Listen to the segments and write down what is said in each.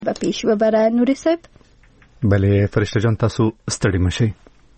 به پیش ببره نوری صاحب. بله فرشته جان تاسو ستړي مشئ.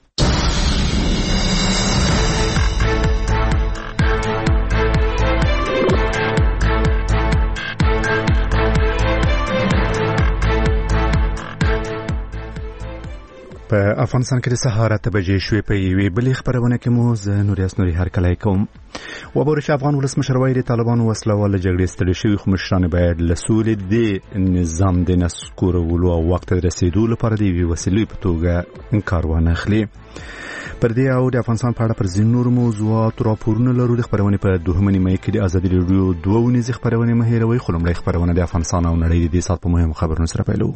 په افغانستان کې د سهار 8 بجې شوې په یوې بلې خبرونه کې مو زه نوریاس نوري هرکلی کوم. وبورش افغان ولسمشر وایي د طالبانو وسلواله جګړې ستړي شوي خو مشران باید له سولې د نظام د نسکورولو او وخت ته رسیدو لپاره د یوې وسیلې په توګه کار وانخلي. پر دې او د افغانستان په اړه پر ځینو نورو موضوعاتو راپورونه لرو. د خبرونې په دوهمه نیمه کې د ازادي راډیو دوه ونیزې خبرونه مه هېروئ. خو لومړی خبرونه د افغانستان او نړۍ د دې ساعت په مهمو خبرونو سره پیلوو.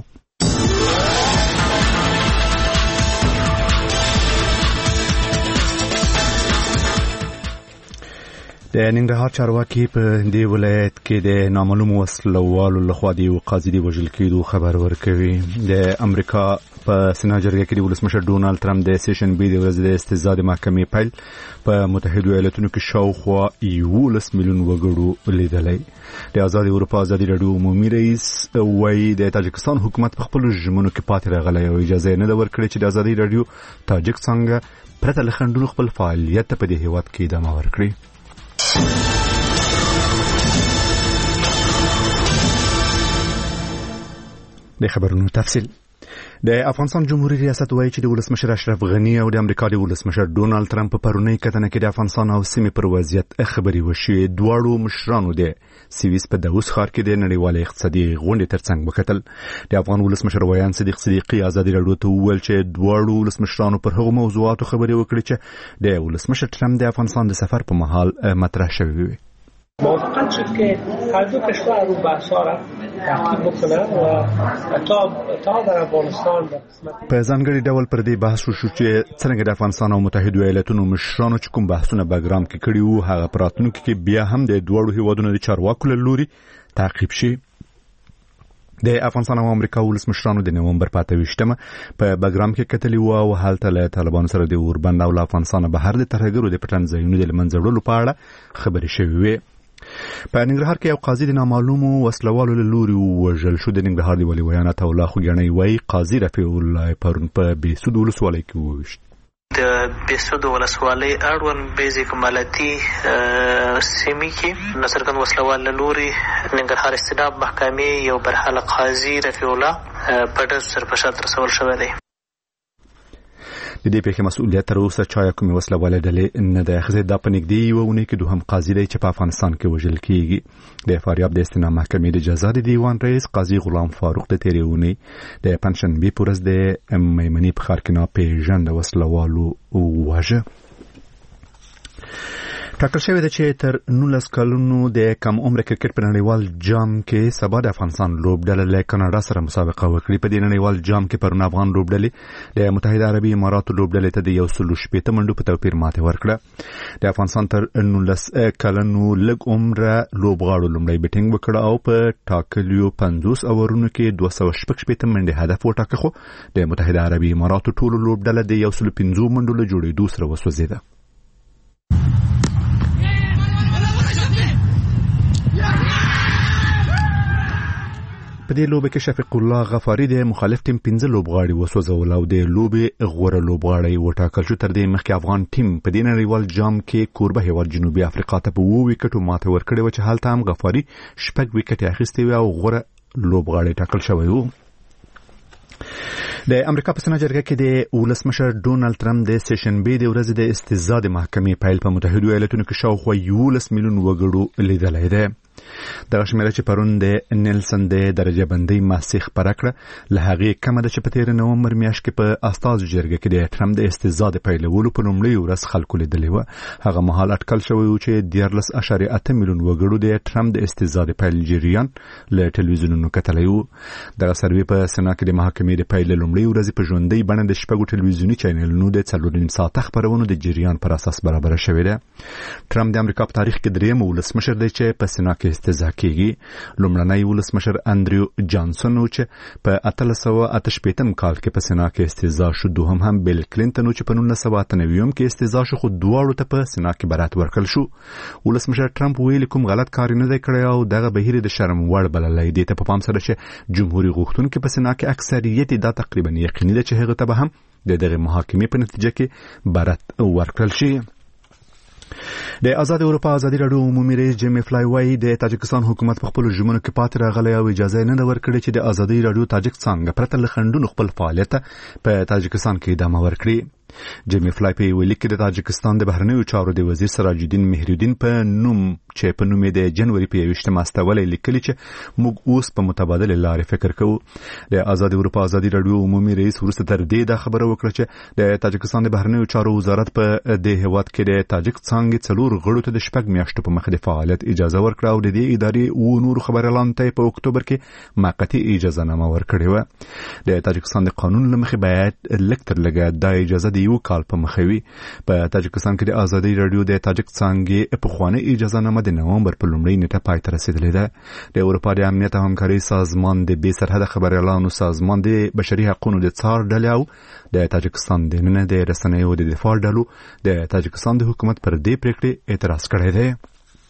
د ننګرهار چارواکي په دې ولایت کې د نامعلومو وسلوالو لخوا د یو قاضي د وژل کېدو خبر ورکوي. د امریکا په سنا جرګه کې د ولسمشر ډونالد ټرمپ د سیشن بي د ورځې د استزاد محکمې پیل په متحده ایالاتونو کې شاوخوا 11 میلیون وګړو لیدلی. د آزاد اروپا آزادي راډیو عمومي رئیس وایي د تاجکستان حکومت په خپل ژمنو کې پاتې راغلی او اجازه نه ده ورکړې چې د آزادي راډیو تاجک څنګه پرته له خنډونو خپل فعالیت په دې هیواد کې ادامه ورکړي. د خبرونو تفصیل. د افغانستان جمهوریت ریاست وایي چې د ولسمشر اشرف غنی او د امریکا د ولسمشر ډونالد ټرمپ په پرونی کتنه کې د افغانستان او سیمې پر وضعیت خبري وشي. دواړو مشرانو د سیویس په داوس ښار کې د نړیوال اقتصادي غونډې ترڅنګ وکتل. د افغان ولسمشر ویان صدیق صدیقی آزادي راډیو ته وویل چې دواړو ولسمشرانو پر هغو موضوعاتو خبري وکړي چې د ولسمشر ټرمپ د افغانستان د سفر په مهال مطرح شوی وي. موافقت شد که هر دو کشور رو بحث‌ها را تعقیب بکنند و تا در افغانستان په ځانګړي ډول پر دې بحث وشو چې څنګه د افغانستان او متحده ایالاتونو مشرانو چې کوم بحثونه بګرام کې کړي وو هغه په راتلونکي کې بیا هم د دوړو هیوادونو د چارواکو له لوري تعقیب شي. د افغانستان او امریکا ولسمشرانو د نومبر په 28مه په بګرام کې کتلي وو او هلته له طالبانو سره د اوربند او افغانستان بهر د ترهګرو د پټن ځایونو د منځ وړلو په اړه خبرې شوې وي. په ننګرهار کې یو قاضي د نامعلومو وسلوالو له لوري وژل شو. د ننګرهار د ولي ویانت الله خوګیاڼی وایي قاضي رفیع الله پرون په بېسود ولسوالۍ کې وویشت. د بېسود ولسوالۍ اړوند بیزیک مالتي سیمې کې نصرګن وسلوال له لوري ننګرهار استیناب محکمې یو برحاله قاضي رفیع الله په ډز سرپرست رسول شوی دی. د دې پیښې مسؤلیت تر اوسه چا کومې وسلواله ډلې نه ده اخیستې. دا په نږدې یوه اونۍ کې دوهم قاضي دی چې په افغانستان کې وژل کېږي. د فاریاب د استیناب محکمې د جزا د دیوان رئیس قاضي غلام فاروق د تېرې اونۍ د پنجشنبې په ورځ د میمنې په ښار کې ناپېژانده وسلوالو وواژه. ټاکل شوی ده چې تر 19 کلونو د کم عمر کرکټ په نړیوال جام کې سبا د افغانستان لوبډله له کاناډا سره مسابقه وکړي. په دې نړیوال جام کې پرون افغان لوبډلې د متحده عربي اماراتو لوبډلې ته د 160 منډو په توپیر ماتې ورکړه. د افغانستان تر 19 کلونو لږ عمره لوبغاړو لومړی بیټینګ وکړه او په ټاکلیو 50 اورونو کې 216 منډې هدف وټاکه. خو د متحده عربي اماراتو ټولو لوبډله د 115 منډو له جوړېدو سره وسوځېده. په دې لوبه کې شفیق الله غفاری د مخالف ټیم 15 لوبغاړي وسوځول او د لوبې غوره لوبغاړی وټاکل شو. تر دې مخکې افغان ټیم په دې نړیوال جام کې کوربه هیواد جنوبي افریقا ته په 2 وکټو ماته ورکړې و چې هلته هم غفاری 6 وکټې اخیستې وي او غوره لوبغاړی ټاکل شوی و. د امریکا په سنا جرګه کې د ولسمشر ډونالد ټرمپ د سیشن بي د ورځې د استزاد محکمې پیل په متحده ایالاتونو کې شاوخوا 11 میلیون وګړو لیدلی دی. دغه شمیره چې پرون د نیلسن د درجه بندۍ محصې خپره کړه له هغې کمه ده چې په تېره نومبر میاشت کې په استازو جرګه کې د ټرمپ د استزاد پیلولو په لومړۍ ورځ خلکو لیدلې وه. هغه مهال اټکل شوی و چې 14.8 میلیون وګړو د ټرمپ د استزاد پیل جریان له ټلویزیونونو کتلی و. دغه سروې په سنا کې د محکمې د پیل لومړۍ ورځې په ژوندۍ بڼه د 6 ټلویزیوني چینلونو د 4.5 ساعته خپرونو د جریان پر اساس برابره شوې ده. ټرمپ د امریکا په تاریخ کې درېیم ولسمشر دی چې په سنا کې استهزاء کیږي. لومړنی ولسمشر انډریو جانسون چې په 1888 کال کې په سنا کې استهزاء شو، دوهم هم بیل کلینټن چې په 1998 کې استهزاء شو، خو دواړو ته په سنا کې برات ورکړل شو. ولسمشر ټرمپ ویلي کوم غلط کار نه دی کړی او دغه بهیر د شرم وړ بللی دی. ته په پام سره چې جمهوریت غوښتونکو په سنا کې اکثریت دا تقریبا یقیني ده چې هغه ته به هم د دغه محاکمې په نتیجه کې برات ورکړل شي. د آزاد اروپا ازادي راډیو عمومي رئیس جیمی فلای وای د تاجکستان حکومت په خپل ژمنو کې پاتې راغلی او اجازه نه ورکړي چې د آزادي راډیو تاجک څنګه پرته له خنډونو خپل فعالیت په تاجکستان کې ادامه ورکړي. جیمی فلای په ویلي کې د تاجکستان د بهرنیو چارو د وزیر سراج الدین مهرالدین په نوم چې په نوم د جنوري په 21 استولې لیکلي چې موږ اوس په متبادل لارې فکر کوو. د آزاد اروپا ازادي راډیو عمومي رئیس ورسته تر دې د خبره وکړه چې د تاجکستان د بهرنیو چارو وزارت په د هیواد کې د تاجک څنګه څلور غړو ته د شپږ میاشتو په مخ د فعالیت اجازه ورکړه او د دې ادارې او نور خبريالان ته په اکتوبر کې موقتی اجازه نامه ورکړې و. د تاجکستان د قانون لمخې باید لکتر لګا د اجازه دی یو کال په مخوي. په تاجکستان کې د آزادي راډیو د تاجک څنګه په خوانه اجازه نامه د نومبر په لومړۍ نیټه پای ته رسیدلې ده. د اروپا د امنیت او همکاري سازمان د بې سرحده خبريالانو سازمان د بشري حقوقو د څار ډلې او د تاجکستان د نن د رسنیو د دفاع ډلو د تاجکستان د حکومت پر دې پریکړې اعتراض کړی دی.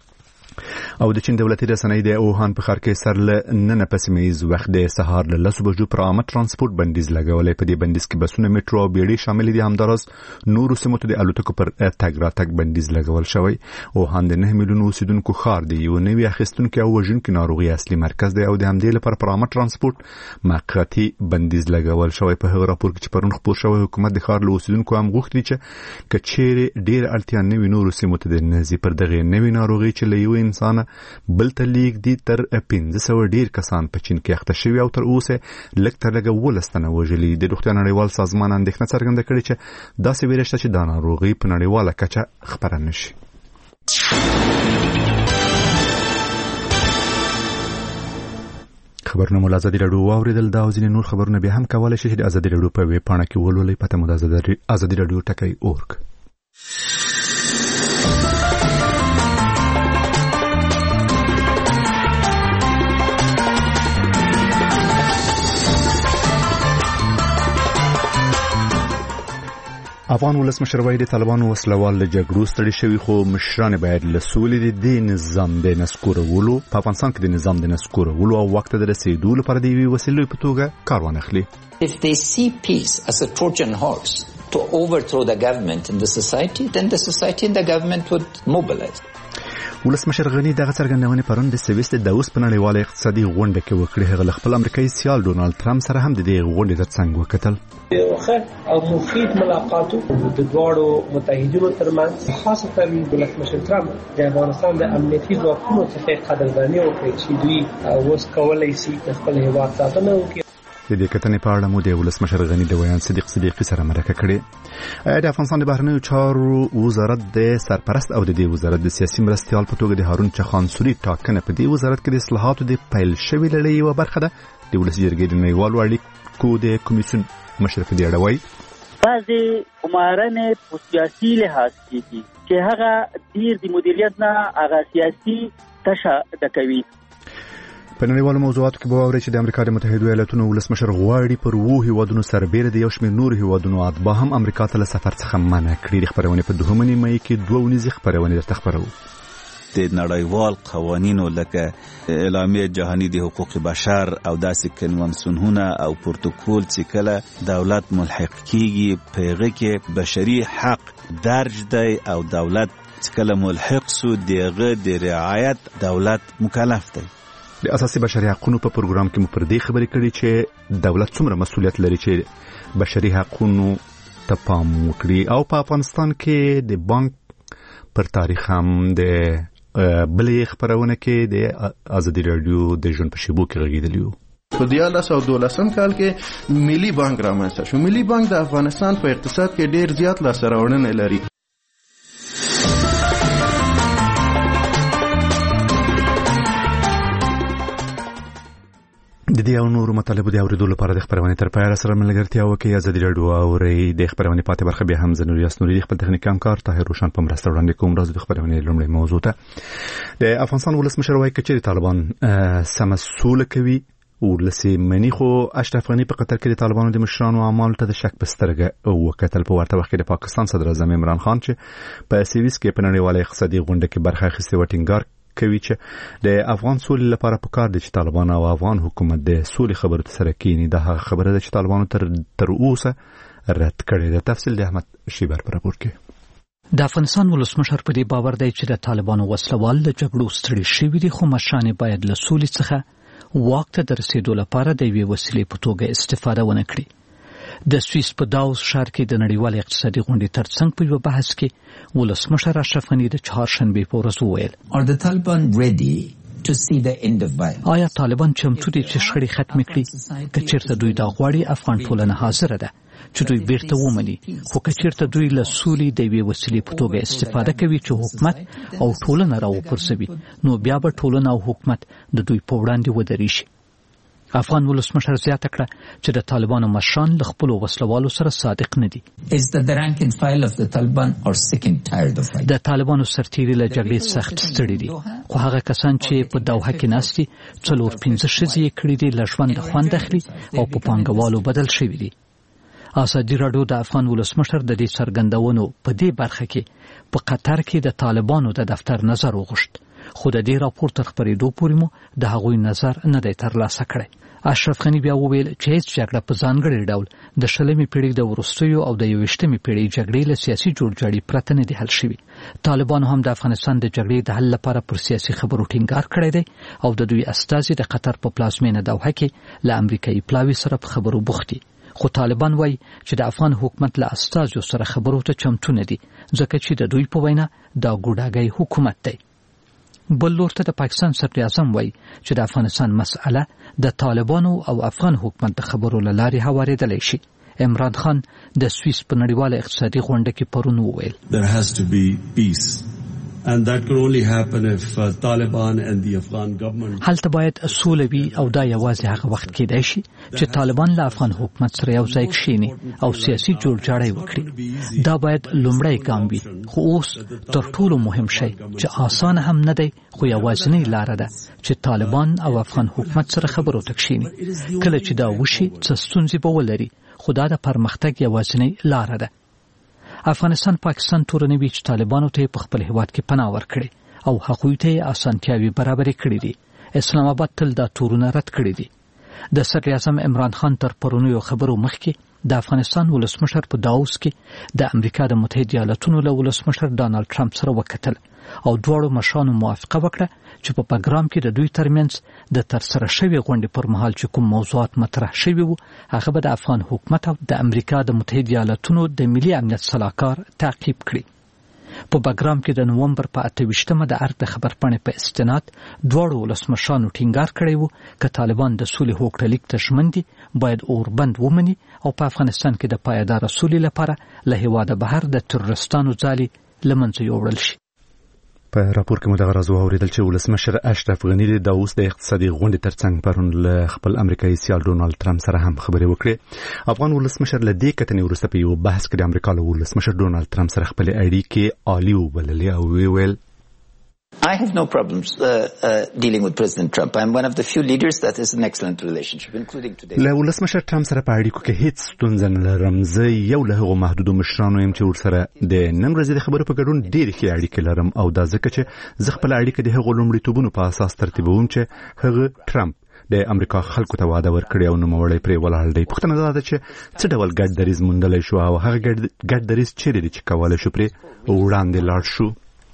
او د چین دولتي رسنۍ د اوهان په ښار کې سر له نن پسمیز وخت د سهار له 10 بجو پر عامه ترانسپورت بندیز لګولې. په دې بندیز کې بسونه، میټرو او بیړۍ شامل دي. همدارس نورو سیمو ته د الوتکو پر تګ راتګ بندیز لګول شوی. اوهان د 9 میلیون اوسیدونکو ښار دی، یو نوی اخیستونکو او وژونکو ناروغي اصلي مرکز دی او د همدې لپاره پر عامه ترانسپورت موقتی بندیز لګول شوی. په هغه راپور کې چې پرون خبر شوی، حکومت د ښار له اوسیدونکو هم غوښتي چې کچېره ډیر اړتیا نوي نورو سیمو ته د نزي پر دغه نوي ناروغي چې له یو انسان بل تلیک دي تر 1500 ډیر کسان په چین کې اخته شوي او تر اوسه لکه لګه ولستنه وژلي. د روغتیا نړیوال سازمان اندېښنه څرګنده کړې چې داسې ویره شته چې دا ناروغي په نړیواله کچه خبره نشي. خبرونه مو آزادي راډیو واوریدل. دا او ځینې نور خبرونه به هم کولای شي چې د آزادي راډیو په ویب پاڼه کې ولولئ. پته مو د آزادي راډیو ټکی اورګ. افغان ولسمشر وایي د طالبانو وسلوال له جګړو ستړي شوي، خو مشران باید له سولې د نظام د نسکورولو په افغانستان کې د نظام د نسکورولو او وخت د رسیدو لپاره د یوې وسیلې په توګه کار وانخلي. If they see peace as a Trojan horse to overthrow the government in the society, then the society and the government would mobilize. ولسمشر غنی دغه څرګندونه پرون د سويست د اوس په نړیواله اقتصادي غونډه کې وکړه. هغه خپل امریکایي سیال ډونالد ټرمپ سره هم د دې غونډې ترڅنګ وکتل. یو او مفید ملاقاتو د دوړو متحدینو ترمنځ، خاصه ولسمشر ټرمپ د افغانستان د امنیتي ځواکونو څخه قدرداني وکړي چې دوی اوس کولای شي خپل هیواد ساتنه وکړي. د دې کتنې په اړه مو د ولسمشر غنی د ویان صدیقی سره مرکه کړې. د افغانستان د بهرنیو چارو وزارت د سرپرست او د دې وزارت د سیاسي مرستيال په توګه د هارون چخان سوري ټاکنه په دې وزارت کې د اصلاحاتو د پیل شوی لړۍ یو برخه ده. د ولس جرګې د نړیوالو اړیکو د کمیسیون مشرف دی اړوي بعضی عمرانه په سیاسي لحاظ کې چې هغه ډیر د مدیریت نه هغه سیاسي تشه د کوي. په نړیوالو موضوعاتو کې به واوري چې د امریکا د متحده ایالاتونو ولسمشر غواړي پر وو هیوادونو سربېره د یو شمېر نور هیوادونو اتباع هم امریکا ته له سفر څخه منع کړي. د خبرونه په 2 مې کې 2 ونیزي خبرونه درته خبرو. د نړیوال قوانینو لکه اعلامیه جهانی د حقوق بشر او داسې کنوانسیونونه او پروتوکول چې کله دولت ملحق کیږي پیغه کې بشري حق درج دی او دولت چې کله ملحق سو دغه د رعایت دولت مکلف دی. د اساسي بشري حقوقو په پروګرام کې مو پر دې خبرې کړې چې دولت څومره مسؤلیت لري چې بشري حقوقو ته پام وکړي. او په افغانستان کې د بانک پر تاریخ هم د بلې خبرونه کې د آزادي راډیو د ژوند په شیبو کې غږیدلیو. په 2012 کال کې ملي بانک رامنځته شو. ملي بانک د افغانستان په اقتصاد کې ډیر زیات لاسته راوړنې لري. د دې او نور مطالب د اوریدلو لپاره د خبرونه تر پایه سره ملګرتیا وکړئ. ازادي راډیو او ری د خبرونه پاتې برخه به هم زنوري اسنوري خپل تخنیک همکار طاهر روشن په مرسته وړاندې کوم. راز د خبرونه لومړی موضوع ته د افغانستان ولسمشر وایي چې طالبان سمسول کوي ولسی منی خو اشرف غنی په قطر کې د طالبانو د مشرانو اعمال ته د شک بسترګه وکتل. په ورته وخت کې د پاکستان صدر اعظم عمران خان چې په سویس کې په نړیواله اقتصادي غونډه کې برخه اخیستې و ټینګار کوي چې د افغان سولې لپاره پکار دي چې طالبان او افغان حکومت د سولې خبرو ته سره کینی. دا هغه خبره ده چې طالبانو تر اوسه رد کړې ده. تفصیل د احمد شیبر پر راپور کې. د افغانستان ولسمشر په دې باور دی چې د طالبانو وسلوال د جګړو ستړي شوي دي، خو مشران باید له سولې څخه واک ته د رسیدو لپاره د یوې وسیلې په توګه استفاده ونه کړي. د سویس په داووس ښار کې د نړیوال اقتصادي غونډې ترڅنګ په یو بحث کې ولسمشر اشرف غنی د چهارشنبې په ورځ وویل: آیا طالبان چمتو دي چې شخړې ختمې کړي؟ که چېرته دوی دا غواړي، افغان ټولنه حاضره ده چې دوی بیرته ومني، خو که چېرته دوی له سولې د یوې وسیلې په توګه استفاده کوي چې حکومت او ټولنه راوپرځوي، نو بیا به ټولنه او حکومت د دوی په وړاندې ودرېږي. افغان ولسمشر زیاته کړه چې د طالبانو مشران له خپلو وسلوالو سره صادق نه دي. د طالبانو سرتیري له جګړې سخت ستړي دي، خو هغه کسان چې په دوحه کې ناست دي 4-5 ښځې یې کړي دي، له ژونده خوند اخلي او په پانګوالو بدل شوي دي. ازادي راډیو د افغان ولسمشر د دې څرګندونو په دې برخه کې په قطر کې د طالبانو د دفتر نظر وغوښت، خو د دې راپور تر خپرېدو پورې مو د هغوی نظر نه دی ترلاسه کړی. اشرف غنی بیا وویل چې هیڅ جګړه په ځانګړي ډول د 20مې پیړۍ د وروستیو او د 21مې پیړۍ جګړې له سیاسي جوړجاړي پرته نه دي حل شوي. طالبانو هم د افغانستان د جګړې د حل لپاره پر سیاسي خبرو ټینګار کړی دی او د دوی استازي د قطر په پلازمینه دوحه کې له امریکایي پلاوي سره په خبرو بوخت دي. خو طالبان وایي چې د افغان حکومت له استازو سره خبرو ته چمتو نه دي، ځکه چې د دوی په وینا دا ګوډاګی حکومت دی. بل لور ته د پاکستان صدر اعظم وایي چې د افغانستان مسأله د طالبانو او افغان حکومت د خبرو له لارې هوارېدلی شي. عمران خان د سویس په نړیواله اقتصادي غونډه کې پرون وویل: There has to be peace. And that can only happen if Taliban and the Afghan government. هلته باید سوله وي او دا یوازې هغه وخت کېدای شي چې طالبان له افغان حکومت سره یو ځای کښیني او سیاسي جوړجاړی وکړي. دا باید لومړی ګام وي، خو اوس تر ټولو مهم شی چې اسانه هم نه دی، خو یوازینۍ لاره ده چې طالبان او افغان حکومت سره خبرو ته کښیني. کله چې دا وشي څه ستونزې به ولري، خو دا د پرمختګ یوازینۍ لاره ده. افغانستان پاکستان تورنوي چې طالبانو ته په خپل هیواد کې پناه ورکړي او هغوی ته اسانتیاوي برابرې کړې دي. اسلام آباد تل دا تورونه رد کړي دي. د صدر اعظم عمران خان تر پرونیو خبرو مخکې د افغانستان ولسمشر په داووس کې د امریکا د متحده ایالاتونو له ولسمشر ډانلډ ټرمپ سره وکتل او دواړو مشرانو موافقه وکړه چې په پروګرام کې د دوی ترمنځ د ترسره شوی غونډې پر مهال چې کوم موضوعات مطرح شوي وو هغه به د افغان حکومت او د امریکا د متحده ایالاتونو د ملي امنیت صلاحکار تعقیب کړي. په پروګرام کې د نومبر په 28مه د ارګ د خبرپاڼې په استناد دواړو ولسمشرانو ټینګار کړی وو چې طالبان د سولې هوکړلیک ته ژمن دي، باید اوربند ومني او په افغانستان کې د پایدار سولې لپاره له هیواده بهر د تروریستانو ځالې له منځه یوړل شي. په راپور کې مدغه راز اوریدل چې ولسمشر اشرف غنی د داووس د اقتصادي غونډې ترڅنګ پرون له خپل امریکایي سیال ډونالد ټرمپ سره هم خبرې وکړې. افغان ولسمشر له دې کتنې وروسته په یو بحث کې د امریکا له ولسمشر ډونالد ټرمپ سره خپل اړیکې عالی وبللې او ویل: I have no problems dealing with President Trump. I'm one of the few leaders that is an excellent relationship, including today. له ولسمشر ټرمپ سره په اړیکو کې هیڅ ستونزه نه لرم. زه یو له هغو محدودو مشرانو یم چې ورسره د نن ورځې د خبرو په ګډون ډېرې ښې اړیکې لرم، او دا ځکه چې زه خپل اړیکې د هغو لومړیتوبونو په اساس ترتیبوم چې هغه ټرمپ د امریکا خلکو ته وعده ورکړی او نوموړی پرې ولاړ دی. پوښتنه دا ده چې څه ډول ګډ دریځ موندلی شو او هغه ګډ دریځ چیرې دی چې کولی شو پرې وړاندې لاړ شو.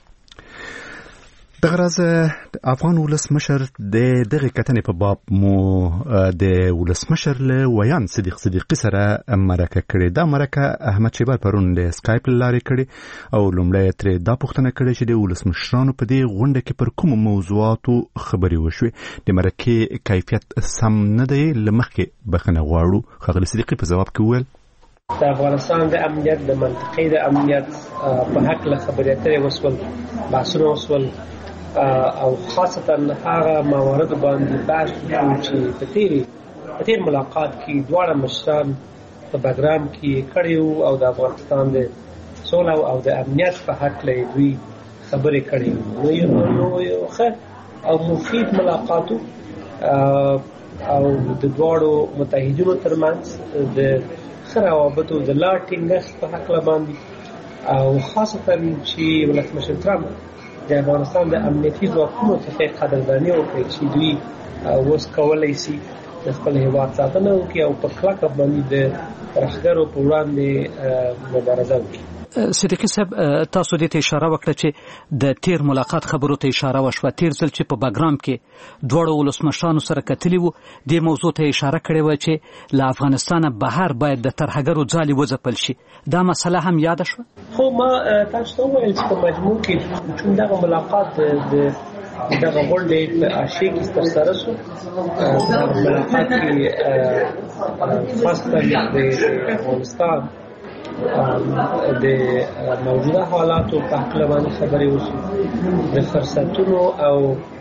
دغه راز افغان ولسمشر د دغه کتنې په باب مو د ولسمشر له ویان صدیق صدیقی سره مرکه کړې. دا مرکه احمد شیبر پرون د سکایپ لارې کړې او لومړی ترې دا پوښتنه کړې چې د ولسمشرانو په دې غونډه کې پر کوم موضوعاتو خبرې وشوې. د مرکې کیفیت سم نه دی، له مخکې بخښنه غواړو. ښاغلي صدیقی په ځواب کې وویل: د افغانستان د امنیت د منطقې د امنیت په حق له خبرې اترې وسول، بحثونه وسول او خاصتا هغه موارد باندې بحث چې په تیری په تیر ملاقات کې دواړه مشران په بګرام کې کړي او د افغانستان د سوله او د امنیت په حق له دوی خبرې کړي نو یو ښه او مفید ملاقاتو او د دواړو متحدینو ترمنځ د ښه روابطو د لا ټینګښت په حق باندې او خاصتا چې ولسمشر ترامپ د افغانستان د امنیتي ځواکونو څخه قدرداني وکړي چې دوی اوس کولی شي د خپل هېواد ساتنه وکړي او په کلکه باندې د ترهګرو په وړاندې مبارزه وکړي. صدیقي صاحب تاسو دې ته اشاره وکړه چې د تیر ملاقات خبرو ته اشاره وشوه. تیر ځل چې په بګرام کې دواړو ولسمشرانو سره کتلي وو دې موضوع ته اشاره کړې وه چې له افغانستانه بهر باید د ترهګرو ځالې وځپل شي. دا مسله هم یاده شوه؟ خو ما تاسو ته وویل چې په مجموع کې چون دغه ملاقات د دغه غونډې په عاشق کې ترسره شو. دغه ملاقات کې خاصه د افغانستان د موجوده حالاتو په حق باندې خبرې وشي، د فرصتونو او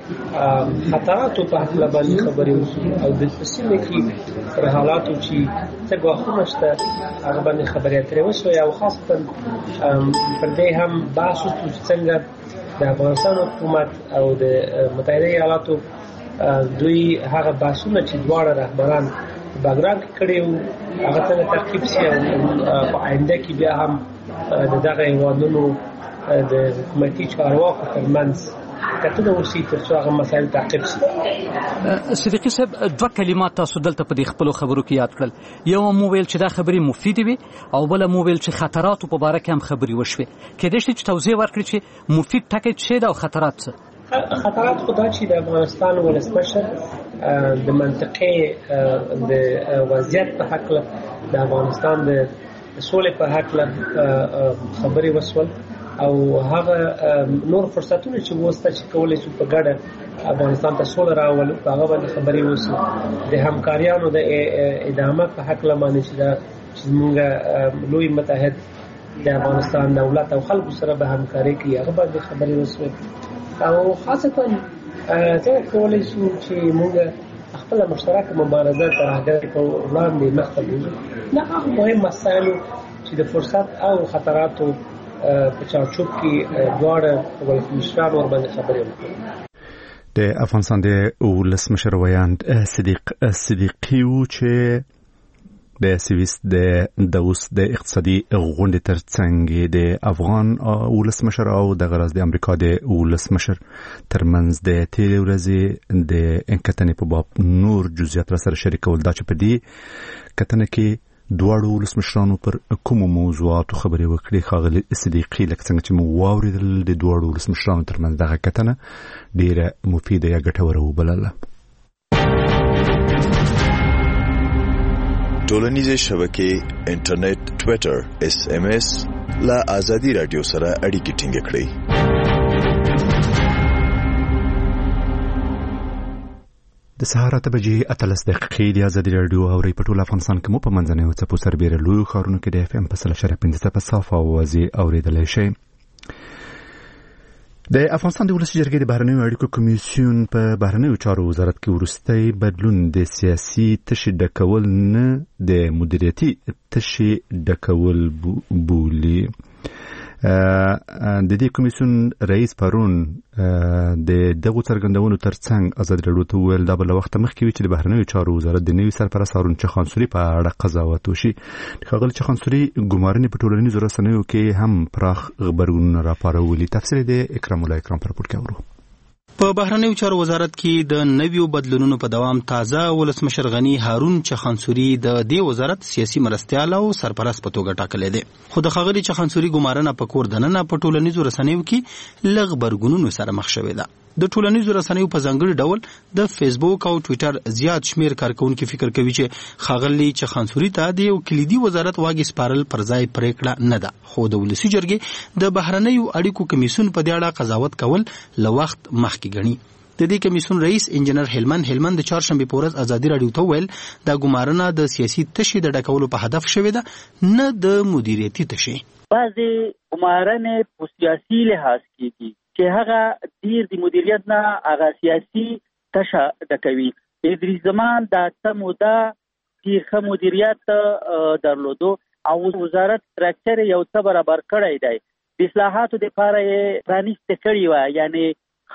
خطراتو په حق باندې خبرې وشي او د سیمې کې پر حالاتو چې څه ګواښونه شته هغه باندې خبرې اترې وشوې او خاصتا پر دې هم بحث وشو چې څنګه د افغانستان حکومت او د متحده ایالاتو دوی هغه بحثونه چې دواړه رهبران بګرام کې کړي وو هغه څنګه ترکیب شي او په آینده کې بیا هم د دغه هېوادونو د حکومتي چارواکو ترمنځ کتنه وشي تر څو هغه مسایل تعقیب شي. صدیقي صاحب دوه کلمات تاسو دلته په دې خپلو خبرو کې یاد کړل. یو مو ویل چې دا خبرې مفیدې وي او بله مو ویل چې خطراتو په باره کې هم خبرې وشوې. کېدای شي چې توضیح ورکړي چې مفید ټکی څه ده او خطرات څه؟ خطرات خو دا چې د افغانستان ولسمشر د منطقې د وضعیت په هکله د افغانستان د سولې په هکله خبرې وشول او هغه نور فرصتونه چې وسته چې کولی شو په ګډه افغانستان ته سوله راولو په هغه باندې خبرې وشي. د همکاریانو د ادامه په هکله باندې چې موږ لوی متحد د افغانستان دولت او خلکو سره به همکاري کوي هغه باندې خبرې وشوې او خاصتا څنګه کولی شو چې موږ خپل مشترکه مبارزه ترهګر په وړاندې مخته بوځو. دا هغه مهم مسایلو چې د فرصت او خطراتو په چارچوب کې دواړه ولسمشران ورباندې خبرې وکړي. د افغانستان د ولسمشر ویاند صدیقي و چې د سویس د اوس د اقتصادي غونډې ترڅنګ د افغان ولسمشر او د غرض د امریکا د ولسمشر ترمنځ د تیرې ورځې د انکتنې په باب نور جزئیات را سره شریکول. دا چې په دې کتنه کې دواړو ولسمشرانو پر کومو موضوعاتو خبرې وکړې ښاغلي صدیقي لکه څنګه چې مو واورېدل د دواړو ولسمشرانو ترمنځ دغه کتنه ډیره مفیده یا ګټوره وبلله. ټولنیزې شبکې انټرنیټ، ټویټر، SMS لا آزادي رادیو سره اړیکې ټینګ کړئ. د سهار 8 بجې 13 دقیقې د آزادي رادیو اوري په ټول افغانستان کې مو په منځنیو څپو سربېره لوی ښارونو کې د FM په 100.5 په صافه اوازې اورېدلی شئ. د افغانستان د ولسي جرګې د بهرنیو اړیکو کمیسیون په بهرنیو چارو وزارت کې وروستی بدلون د سیاسي تشې ډکول نه د مدیریتي تشې ډکول بولي. د دې کمیسیون رئیس پرون د دغه څرګندونو ترڅنګ آزاد رادیو ته ویل دا بل وخت مخکې وی چې د بهرنیو چارو وزارت د نوي سرپرست هارون چخانسوري په اړه قضاوت وشي. ښاغلي چخانسوري ګمارنې په ټولنیزو رسنیو کې هم پراخ خبرونه راپارولي. تفسیر د اکرام الله اکرام پر پورت کاورو. په بهرنیو چارو وزارت کې د نویو بدلونونو په دوام تازه ولسمشر غنی هارون چخانسوري د دې وزارت سیاسي مرستیال او سرپرست په توګه ټاکلی دی. خو د ښاغلي چخانسوري ګمارنه په کور دننه په ټولنیزو رسنیو کې لږ غبرګونونو سره مخ شوې ده. د ټولنیزو رسنیو په ځانګړي ډول د فیسبوک او ټویټر زیات شمیر کارکونکو فکر کوي چې ښاغلي چخانسوري ته د یو کلیدي وزارت واګې سپارل پر ځای پریکړه نه ده. خو د ولسي جرګې د بهرنیو اړیکو کمیسیون په دې اړه قضاوت کول له وخت مخکې ګڼي. د دې کمیسیون رئیس انجنیر هلمند د چهارشنبه په ورځ آزادي رادیو ته ویل دا ګمارنه د سیاسي تشې د ډکولو په هدف شوې ده نه د مدیریتي تشې. بعضې ګمارنې په سیاسي لحاظ کېږي چې هغه ډیر د مدیریت نه هغه سیاسي تشه ډکوي ادریس زمان د تمودا چې مدیریت درلودو او وزارت ستراکچر یو څه برابر کړی دی. د اصلاحاتو لپاره یې پرانیسته کړی و، یعنی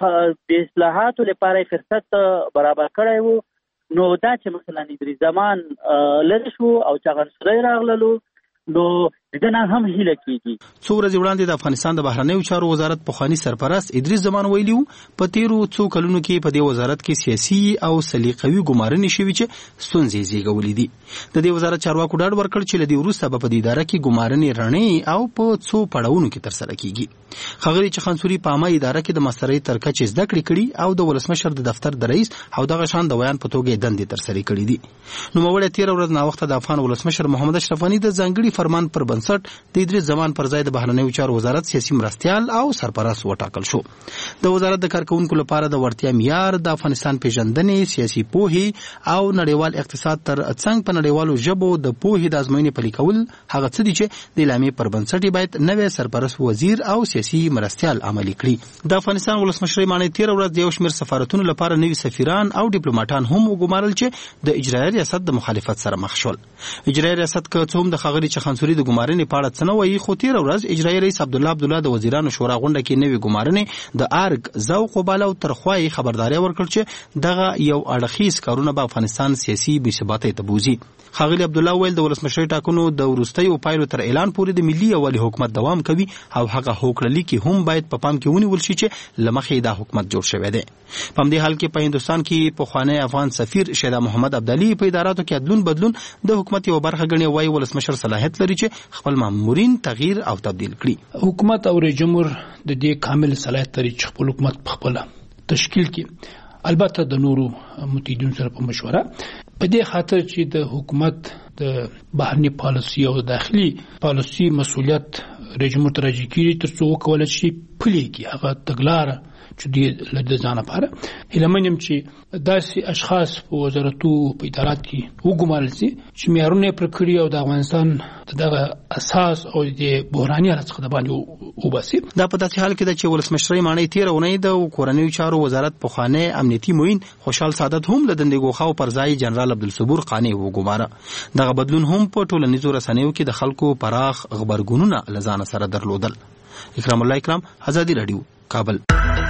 د اصلاحاتو لپاره فرصت برابر کړی و. نو دا چې مثلا ادریس زمان لری شو او چغنسوی راغللو نو دغه هم هیله کیږي. څو ورځې وړاندې د افغانستان د بهرنیو چارو وزارت پخوانی سرپرست ادریس زمان ویلیو په تیرو څو کلونو کې په دې وزارت کې سیاسي او سلیقوي ګمارنې شوي چې ستونزې زیږولې دي. د دې وزارت چارواکو ډاډ ورکړ چې لدی وروسته په دې اداره کې ګمارنې رڼې او په څو پړاوونو کې ترسره کیږي. ښاغلي چخانسوري په عامه اداره کې د مسترۍ تر کچې زده کړې کړي او د ولسمشر د دفتر د رئیس او دغه شان د ویان په توګه دندې ترسره کړې دي. نو موږ تیر ورځ نا وخت د افغان ولسمشر محمد اشرف غنی د ځانګړي فرمان پر بنسټ د ادریس زمان پر ځای د بهرنیو چارو وزارت سیاسي مرستیال او سرپرست وټاکل شو. د وزارت د کارکونکو لپاره د ورتیا معیار، د افغانستان پیژندنې، سیاسي پوهې او نړیوال اقتصاد تر څنګ په نړیوالو ژبو د پوهې د ازموینې پلي کول هغه څه دي چې د اعلامیې پر بنسټ باید نوی سرپرست وزیر او سیاسي مرستیال عملي کړي. د افغانستان ولسمشر معنی تیر ورځ د یو شمېر سفارتونو لپاره نوي سفیران او ډیپلوماټان هم وګمارل چې د اجرایي ریاست د مخالفت سره مخ شول. اجرایي ریاست که څه هم د ښاغلي چخانسوري د ګمارنې په اړه څه نه وایي، خو تیر ورځ اجرایي رئیس عبدالله د وزیرانو شورا غونډه کې نوې ګمارنې د ارګ ذوق وباله او ترخوای خبرداري ورکړ چې دغه یو اړخیز کارونه به افغانستان سیاسي بې ثباتۍ ته بوزي. ښاغلي عبدالله ویل د ولسمشرۍ ټاکنو د وروستیو پایلو تر اعلان پورې د ملي یووالي حکومت دوام کوي او هغه هوکړلیک هم باید په پام کې ونیول شي چې له مخې دا حکومت جوړ شوی دی. په همدې حال کې په هندوستان کې پخوانی افغان سفیر شیدا محمد ابدالي په اداراتو کې عدلون بدلون د حکومت یو برخه ګڼي، وايي ولسمشر صلاحیت لري چې خپل مامورین تغییر او تبدیل کړي. حکومت او رئیس جمهور د دې کامل صلاحیت لري چې خپل حکومت په خپل تشکیل کې، البته د نورو متحدینو سره په مشوره، په دې خاطر چې د حکومت د بهرنی پالیسي او داخلي پالیسي مسؤلیت رئیس جمهور ته راجع کیږي تر څو وکولای شي پلي کړي هغه تګلاره چې د ځان لپاره. هیله منم چې داسې اشخاص په وزارتو په ادارات کې وګمارل شي چې معیارونه پر کړی او د افغانستان دغه اساس او د بحراني حالت څخه د باندې وباسي. دا په داسې حال کې ده چې ولسمشرۍ معنی تیر اونۍ د کورنیو چارو وزارت پخوانی امنیتي معین خوشحال سعادت هم د دندې ګوښاو پر ځای جنرال عبدالصبور قانی وګماره. دغه بدلون هم په ټولنیزو رسنیو کې د خلکو پراخ غبرګونونه له ځانه سره درلودل. اکرام الله اکرام، ازادي رادیو، کابل.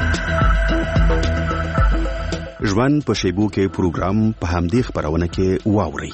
ژوند په شیبو کې پروګرام په همدې خبرونه کې واوري.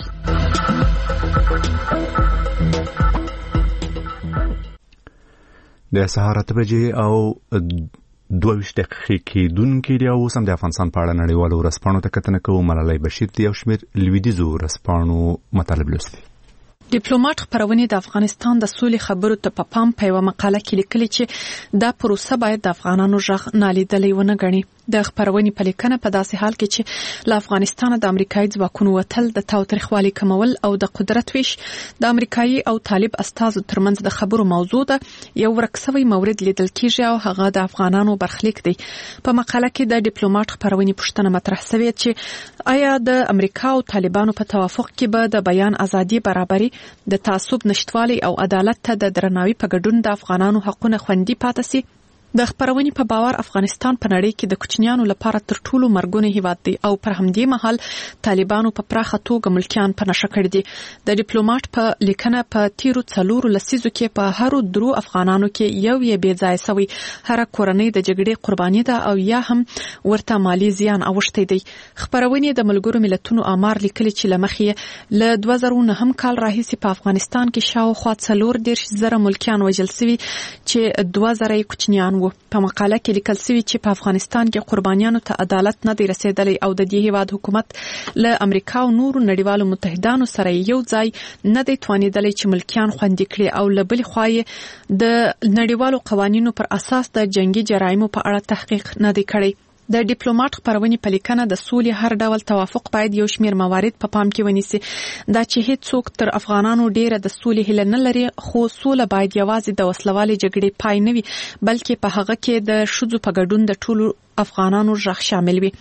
د سهار 8 بجې او 22 دقیقې کېدونکې دی او سم د افغانستان په اړه نړیوالو ورځپاڼو ته کتنه کوو. ملالۍ بشیر د یو شمېر لویدیځو ورځپاڼو مطالب لوستي. ډیپلوماټ خبرونه د افغانستان د سولې خبرو ته په پام په یو مقاله کې لیکلي چې دا پروسه باید د افغانانو ژغ نالیدلې ونه ګڼي. د خبرونې په لیکنه په داسې حال کې چې له افغانستان د امریکایي ځواکونو وتل د تاوتریخوالي کمول او د قدرت ویش د امریکایي او طالب استازو ترمنځ د خبرو موضوع ده، یو ورکسوي مورد لیدل کیږي او هغه د افغانانو برخلیک دی. په مقاله کې د ډیپلوماټ خبرونې پوښتنه مطرح شوې چې آیا د امریکا او طالبانو په توافق کې به د بیان ازادي، برابري، د تعصب نشټوالي او عدالت ته د درناوي په ګډون د افغانانو حقونه خوندي پاتې سي. د خبرونې په باور افغانستان په نړۍ کې د کوچنیانو لپاره تر ټولو مرګونه هیواد دی او پر همدې مهال طالبانو په پراخه توګه ملکیان په نشه کړي دي. د ډیپلوماټ په لیکنه په تیرو 4 لسیزو کې په هر درو افغانانو کې یو یې بې ځای شوی، هر کورنۍ د جګړې قرباني ده او یا هم ورته مالی زیان اوښتی دی. خبرونې د ملګرو ملتونو آمار لیکلي چې لمخې له 2009 کال راهیسې په افغانستان کې شاوخوا 40,000 ملکیان وژل شوي چې 2000 کوچنیان. په مقاله کې لیکل شوی چې په افغانستان کې قربانیانو ته عدالت نه دی رسیدلی او د دې هیواد حکومت له امریکا او نورو نړیوالو متحدانو سره یو ځای نه دی توانیدلی چې ملکیان خوندي کړي او له بلې خوا د نړیوالو قوانینو پر اساس د جنگي جرایمو په اړه تحقیق نه دی کړی. د ډیپلوماټ خبرونې په لیکنه د سولې هر ډول توافق باید یو شمېر موارد په پام کې ونیسي. دا چې هیڅوک تر افغانانو ډیره د سولې هیله نه لري، خو سوله باید یوازې د وسلوالې جګړې پای نه وي، بلکې په هغه کې د ښځو په ګډون د ټولو افغانانو ژغ شامل وي.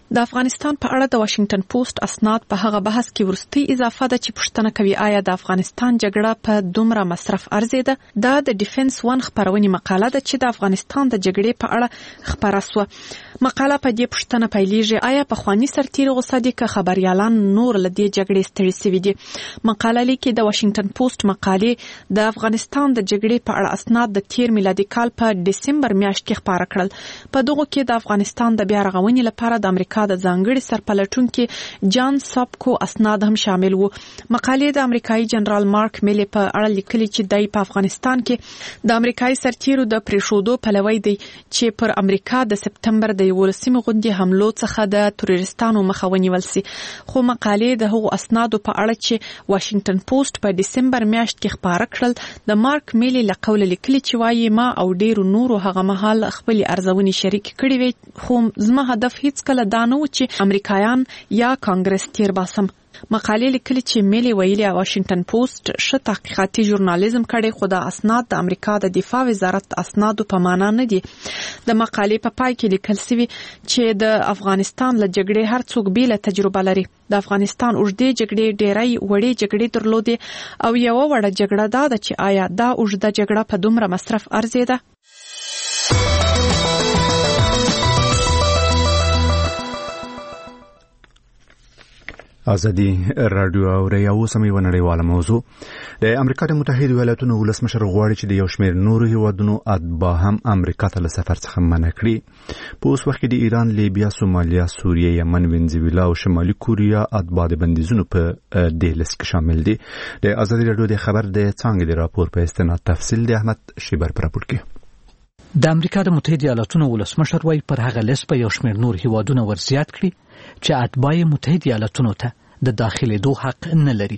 د افغانستان په اړه د واشنگټن پوسټ اسناد په هغه بحث کې ورستي اضافه ده چې پوښتنه کوي آیا د افغانستان جګړه په دومره مصرف ارزیده. دا د ډیفنس ون خبرونې مقاله ده چې د افغانستان د جګړې په اړه خبره سوه. مقاله په دې پوښتنه پیلېږي آیا په خواني سرتیر غوسه دي که خبريالان نور له دې جګړې ستړي شوي دي. مقاله لیکي د واشنگټن پوسټ مقالې د افغانستان د جګړې په اړه اسناد د تیر میلادي کال په دسمبر میاشت کې خبره کړل. په دغه کې د افغانستان د بیا رغونې لپاره د امریکا د ځانګړي سرپلټونکي جان ساپکو اسناد هم شامل وو. مقالې د امریکایي جنرال مارک میلی په اړه لیکلي چې دای په افغانستان کې د امریکایي سرتیرو د پریښودو پلوی دی چې پر امریکا د سپتمبر د 11 غونډې حملو څخه د تروریستانو مخه ونیول سي. خو مقالې د هغو اسنادو په اړه چې واشنگټن پوسټ په دسمبر میاشت کې خبره کړل د مارک میلی له قوله لیکلي چې وايي ما او ډیرو نورو هغه مهال خپل ارزونې شریک کړې وي خو زما هدف هیڅ کله دا نه و چې امریکایان یا کانګرس تیر باسم. مقالې لیکلي چې میلی ویلي واشنگټن پوسټ ښه تحقیقاتي ژورنالیزم کړي خو د اسناد د امریکا د دفاع وزارت اسنادو په معنا نه دي. د مقالې په پای کې لیکل شوی چې د افغانستان له جګړې هر څوک بیله تجربه لري. د افغانستان اوږدې جګړې ډېری وړې جګړې درلودې او یو وړه جګړه دا ده چې آیا دا اوږده جګړه په دومره مصرف ارزیده. ازادي رادیو او ریاو سمې ونړیواله موضوع د امریکا د متحده ایالاتونو ولسمشر غواړي چې د یو شمېر نورو هیوادونو اتباع هم امریکا ته له سفر څخه منع کړي. په اوس وخت کې د ایران، لیبیا، سومالیا، سوریه، یمن، وینزویلا او شمالي کوریا اتباع د بندیزونو په دې لیست کې شامل دي. د ازادي رادیو د خبر د څانګې د راپور په استناد تفصیل د احمد شیبر پر راپور کې. د امریکا د متحده ایالاتونو ولسمشر وايي پر هغه لیست په یو شمېر نور هیوادونه ورزیات کړي چې اتباع متحده ایالاتونو ته د داخلېدو حق نه لري.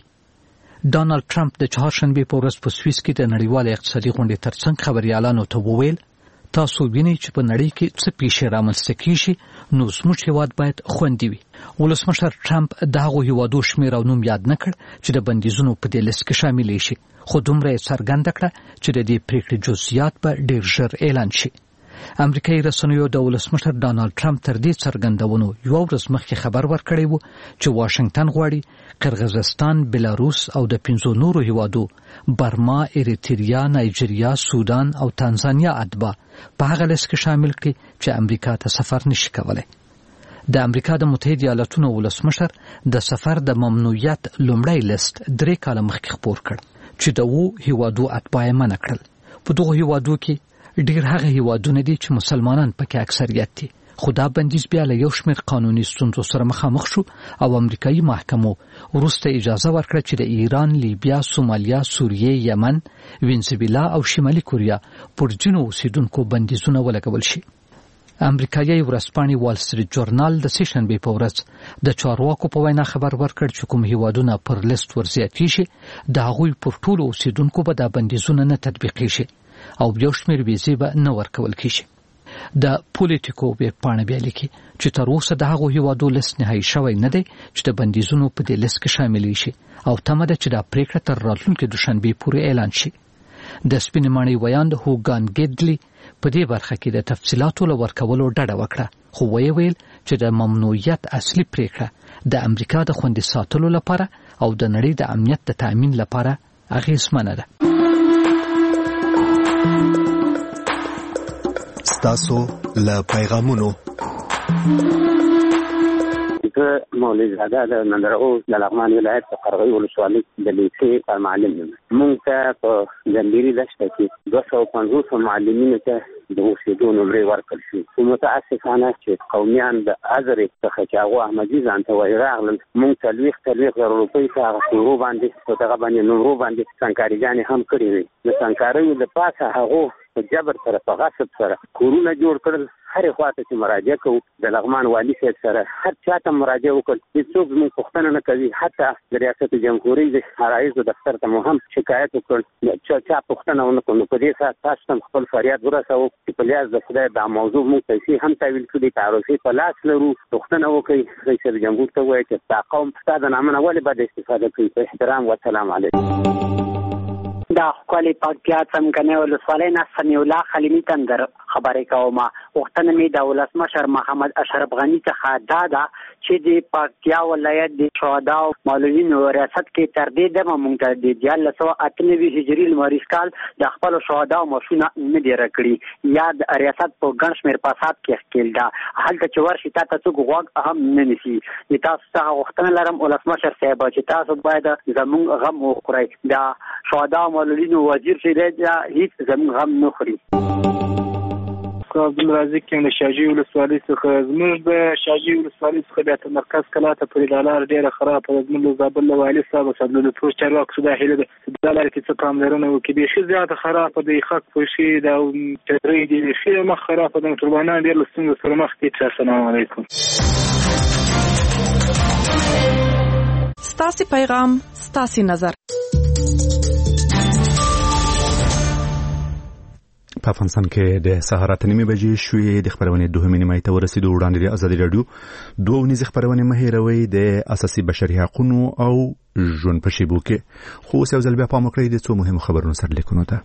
ډانلډ ټرمپ د چهارشنبې په ورځ په سویس کې د نړیوال اقتصادي غونډې ترڅنګ خبريالانو ته وویل تاسو وینئ چې په نړۍ کې څه پیښې رامنځته کیږي نو زموږ هیواد باید خوندي وي. ولسمشر ټرمپ د هغو هیوادو شمېر او نوم یاد نه کړ چې د بندیزونو په دې لیست کې شامل شي خو دومره یې څرګنده کړه چې د دې پریکړې جزئیات به ډېر ژر اعلان شي. امریکایي رسنیو د ولسمشر ډانلډ ټرمپ تر دې څرګندونو یو ورځ مخکې خبر ورکړی و چې واشنگټن غواړي قرغیزستان، بلاروس او د 5 نورو هیوادو برما، اریتریا، نایجیریا، سودان او تانزانیا اتباع په هغه لیست کې شامل کړي چې امریکا ته سفر نشي کولای. د امریکا د متحده ایالاتونو ولسمشر د سفر د ممنوعیت لومړی لیست 3 کاله مخکې خپور کړ چې د وو هیوادو اتباع منع کړل. په دغه هیوادو کې ډیر هغه هیوادونه دي چې مسلمانان پکې اکثریت دي خو دا بندیز بیا له یو شمېر قانوني ستونزو سره مخامخ شو او امریکایي محکمو وروسته اجازه ورکړه چې د ایران، لیبیا، سومالیا، سوریه، یمن، وینزویلا او شمالي کوریا پر ځینو اوسیدونکو بندیزونه ولګول شي. امریکایي ورځپاڼې وال سټریټ جورنال د سهشنبې په ورځ د چارواکو په وینا خبر ورکړ چې کوم هیوادونه پر لیست ورزیات شي د هغوی پر ټولو اوسیدونکو به د بندیزونه نه تطبیق شي او یو شمېر ویزې به نه ورکول کیږي. د پولیټیکو ویبپاڼه بیا لیکي چې تر اوسه د هغو هیوادو لیست نهایي شوی نه دی چې د بندیزونو په دې لیست کې شامل شي او تمه ده چې دا پریکړه تر راتلونکي دوشنبې پورې اعلان شي. د سپینې ماڼۍ ویاند هوګان ګیدلی په دې برخه کې د تفصیلاتو له ورکولو ډډه وکړه خو ویل چې د ممنوعیت اصلي پریکړه د امریکا د خوندي ساتلو لپاره او د نړۍ د امنیت د تأمین لپاره اغیزمنه ده. ستاسو له پیغامونو مولوی زاده د نندرغو د لغمان ولایت په قرغوی ولسوالۍ د لیسې پر معلم یم. موږ ته په جنبیري دشته کې 250 معلمینو ته د اوسېدو نمرې ورکړل شوې. خو متاسفانه چې قومیان د ازرې څخه چې هغو احمدي ځان ته وایي راغلل موږ 40,000 روپۍ په هغه نمرو باندې په دغه باندې نمرو باندې سنګکاریګانې هم کړې وې. د سنګکاریو د پاسه هغو په جبر سره په غصب سره کورونه جوړ کړل. هرې خواته چې مراجعه کوو د لغمان والي صاحب سره هر چاته مراجعه وکړل هېڅوک زموږ پوښتنه نه کوي. حتی د ریاست جمهوري د عرایضو دفتر ته مو هم شکایت وکړ چا پوښتنه ونه کړو. نو په دې سره تاسو ته خپل فریاد ورسوو چې په لیاز د خدای دا موضوع موږ پیسې هم تحویل کړي تعرفې په لاس لرو. پوښتنه وکړئ رئیس جمهور ته ووایي چې ستا قوم ستا د نامه نه ولې باید استفاده کوي. په احترام والسلام علیکم. دا خپل پاکیا څنګه ولسوالۍ نه سمیع الله خلیمی تندر خبرې کوم. وختنه می د ولسمشر محمد اشرف غنی څخه دا ده چې د پکتیا ولایت د شهدا او معلولینو ریاست کې تر دې دمه مونږ د 1998 هجری لمریز کال د خپل شهدا او ماشونه نه دی راکړي یا د ریاست په ګڼ شمېر فساد کې ښکېل ده. هلته چې ورشي تا ته څوک غوږ هم نه نیسي. د تاسو څخه غوښتنه لرم ولسمشر صاحب چې تاسو باید زموږ غم وخورئ. د شهدا او معلولینو وزیر چې دی هیڅ زموږ غم نه خوري. عبدالرزاق یم د شاجوی ولسوالۍ څخه. زموږ د شاجوی ولسوالۍ څخه بیا تر مرکز کلا ته پورې دا لار ډېره خرابه ده. زموږ د زابل له والي صاحب څخه د ټول چارواکو څخه دا هیله ده چې دا لارې کې څه پاملرنه وکړي. بیخي زیاته خرابه ده. خاک پوشي دا ټرۍ دي بیخي مخ خرابه ده. موټروانان ډېر له ستونزو سره مخ دي. السلام علیکم. ستاسو پیغام ستاسو نظر. په افغانستان کې د سهار 8:30 بجې شوې. د خبرونې دوهمې نیمه ته ورسېدو. وړاندې د ازادي رادیو دوه ونیزې خبرونه مه هېروئ د اساسي بشري حقوقو او ژوند په شیبو کې. خو اوس یو ځل بیا پام وکړئ د څو مهمو خبرونو سرلیکونو ته.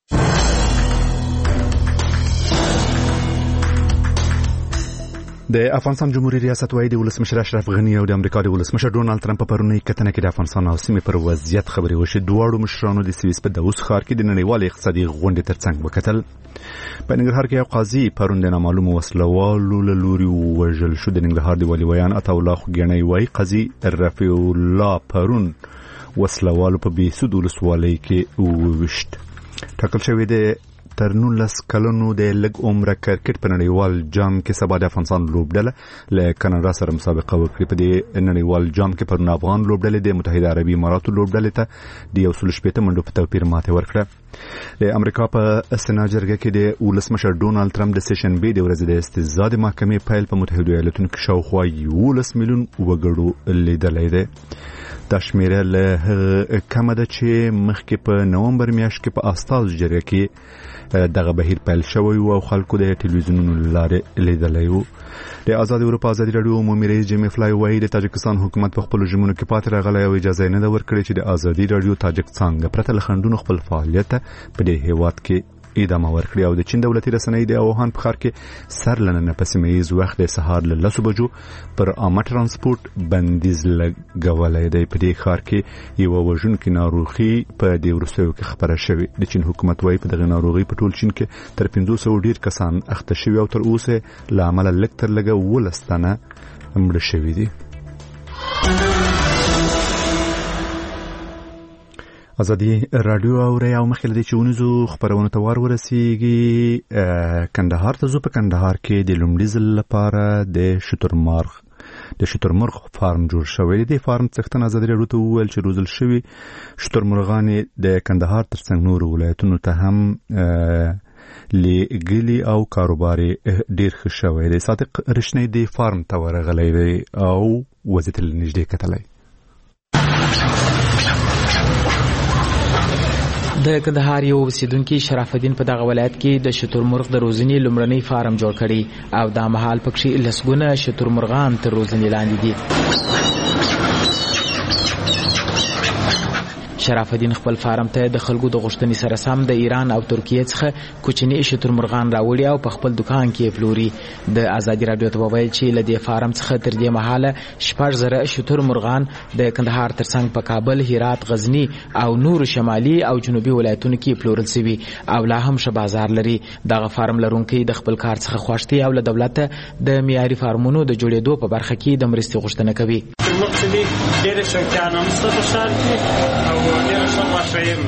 د افغانستان جمهوریت ریاست وايي د ولسمشر اشرف غنی او د امریکا د ولسمشر ډونالد ټرمپ په پرونی کتنه کې د افغانستان او سیمې پر وضعیت خبرې وشي. دواړو مشرانو د سویس په داوس ښار کې د نړیوال اقتصادي غونډې ترڅنګ وکتل. په ننګرهار کې یو قاضي پرون د نامعلوم وسلوالو له لوري وژل شو. د ننګرهار د والي ویان عطاالله خوګیڼی وايي قاضي رفیع الله پرون وسلوالو په بیسود ولسوالۍ کې وویشت. ټاکل شوی د تر 19 کلونو د لګ عمره کرکټ په نړیوال جام کې سبا د افغانستان لوبډله له کاناډا سره مسابقه وکړي. په دې نړیوال جام کې پرون افغان لوبډلې د متحده عربي اماراتو لوبډلې ته د 160 منډو په توپیر ماته ورکړه. د امریکا په سنا جرګه کې د ولسمشر ډونالد ټرمپ د سیشنبې د ورځې د استزاد محکمې پیل په متحده ایالاتونو کې شاوخوا 11 میلیون وګړو لیدلې ده. دا شمیره له کم ده چې مخکې په نومبر میاشت کې په استاز جرګه کې دغه بهیر پیل شوی او خلکو د ټلویزیونونو لارې لیدلی وو. د آزاد اروپا ازادي رادیو عمومي رئیس جیمی فلای وايي د تاجکستان حکومت په خپل ژمنو کې پاتې راغلی او اجازه نه ده ورکړې چې د آزادي رادیو تاجک څانګه پرته له خنډونو خپل فعالیت په دې هیواد کې ادامه ورکړي. او د چین دولتي رسنۍ د اوهان په ښار کې سر لننه په سیمه ییز وخت د سهار له 10 بجو پر عامه ترانسپورت بندیز لګولی دی. په دې ښار کې یو وژونکې ناروغي په دې وروستیو کې خبره شوې. د چین حکومت وايي په دغه ناروغي په ټول چین کې تر 500 ډیر کسان اخته شوي او تر اوسه له امله لږ تر لږه 12 تنه مړه شوي دي. ازادي رادیو اوري او مخکې د چونیزو خبرونه توار ورسیږي. کندهار ته زو په کندهار کې د لومړي ځل لپاره د شترمرغ فارم جوړ شوی دی. فارم څښتن ازادي رادیو ته وویل چې روزل شوی شترمرغان د کندهار ترڅنګ نور ولایتونو ته هم لګلی او کاروباري ډیر ښه شوی دی. صادق رشنی دی فارم ته ورغلی دی او وضعیت نږدې کتلی. د کندهار یو اوسیدونکي شرف الدین په دغه ولایت کې د شترمرغ د روزنې لومړنی فارم جوړ کړی او د مهال پکې لسګونه شترمرغان تر روزنې لاندې دي. شرف الدین خپل فارم ته د خلکو د غوښتنې سره سم د ایران او ترکیه څخه کوچني شترمرغان راوړي او په خپل دکان کې پلوري. د آزادي رادیو ته وویل چې له دې فارم څخه تر دې مهاله 6,000 شترمرغان د کندهار ترڅنګ په کابل، هرات، غزنی او نور شمالي او جنوبي ولایتونو کې پلورل شوي او لا هم ښه بازار لري. دغه فارم لرونکي د خپل کار څخه خوښ دي او له دولت د معیاري فارمونو د جوړېدو په برخه کې د مرستې غوښتنه کوي. مقصدی ډېر شوقیان هم شته په ښار کې او ډېر ښه غوښه یې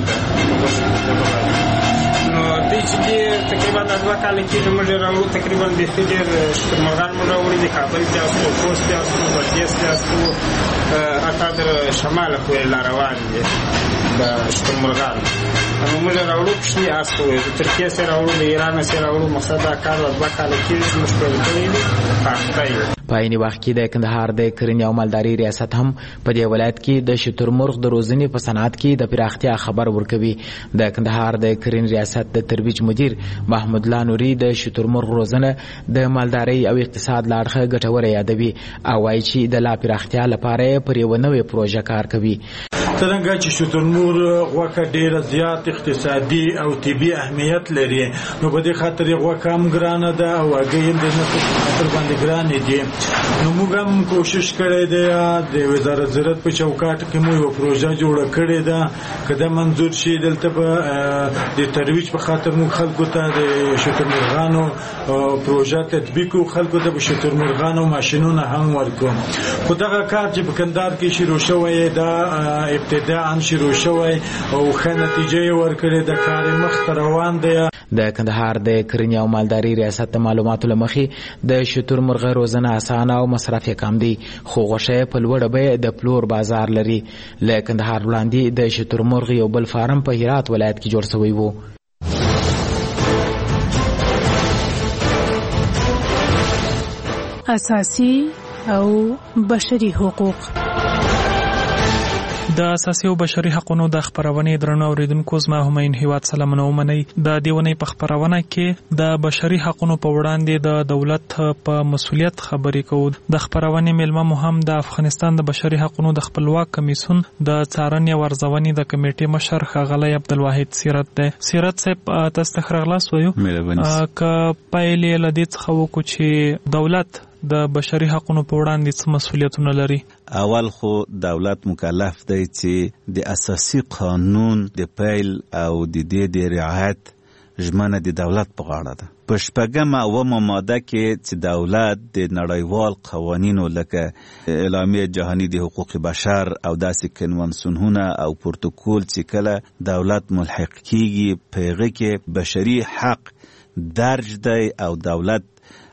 نو دوی چې دې تقریبا د 2 کاله کې موږ راوړو تقریبا بیخي ډېر شترمرغان موږ راوړي د کابل بیا ستو خوست بیا ستو بردیس بیا ستو حتی در شماله پورې لا روان دي د شترمرغان. موږ راوړو کوچني اس د ترکیې سره راوړو د ایران سره راوړو. مقصد دا کار 2 کاله کې موږ پیل کړی دی. په عین وخت کې د کندهار د کرنې او مالدارۍ ریاست هم په دې ولایت کې د شترمرغ د روزنې په صنعت کې د پراختیا خبر ورکوي. د کندهار د کرنې ریاست د ترویج مدیر محمود الله نوري د شترمرغ روزنه د مالدارۍ او اقتصاد لاړخه ګټوره یادوي او وايي چې د لا پراختیا لپاره پر یو نوې پروژه کار کوي. څنګه چې شترمور غوښه ډیره زیات اقتصادي او طبي اهمیت لري نو په دې خاطر غوښه هم ګرانه ده او هغه یې د نفس خاطر باندې ګرانه دي نو موږ هم کوشش کړی دی د وزارت زراعت په چوکاټ کې مو یو پروژه جوړ کړې ده کله منظور شي دلته په د ترویج په خاطر مو خلکو ته د شترمرغانو پروژه تطبیق او خلکو ته په شترمرغانو ماشينونه هم ورکوم خو دا کار چې په کندهار کې شروع شوی دا ابتداء شروع شوی او ښه نتیجه ورکړې د کار مخ روان دی د کندهار د کرنې او مالداري ریاست د معلوماتو لمخې د شترمرغ روزنه اسانه او مصرف کم دي خو غوښه په لوړه بیه د پلور بازار لري له کندهار وړاندې د شترمرغ یو بل فارم په هرات ولایت کې جوړ شوی وو اساسي او بشري حقوق د اساسي او بشري حقوقو د خبرونه درنو اوریدونکو زما همین هیواد سلامونه ومني د دیونی په خبرونه کې د بشري حقوقو په وړاندې د دولت په مسولیت خبرې کوو د خبرونه ملما مهم د افغانستان د بشري حقوقو د خپلواک کمیسیون د څارنې او ارزونې د کمیټې مشر ښاغلی عبدالواحد سیرت دی سیرت صاحب تاسو ته خلاص وایو ک پایلې لدې څخه وکړو چې دولت د بشري حقوقو په وړاندې څه مسولیتونه لري اول خو دولت مکلف دی چې د اساسي قانون د پیل او د دې د رعایت ژمنه د دولت په غاړه ده په شپږم او ماده کې چې دولت د نړیوال قوانینو لکه اعلامیه جهانی د حقوق بشر او داسې کنوانسیونونه او پروتوکول چې کله دولت ملحق کیږي پیغه کې بشري حق درج دی او دولت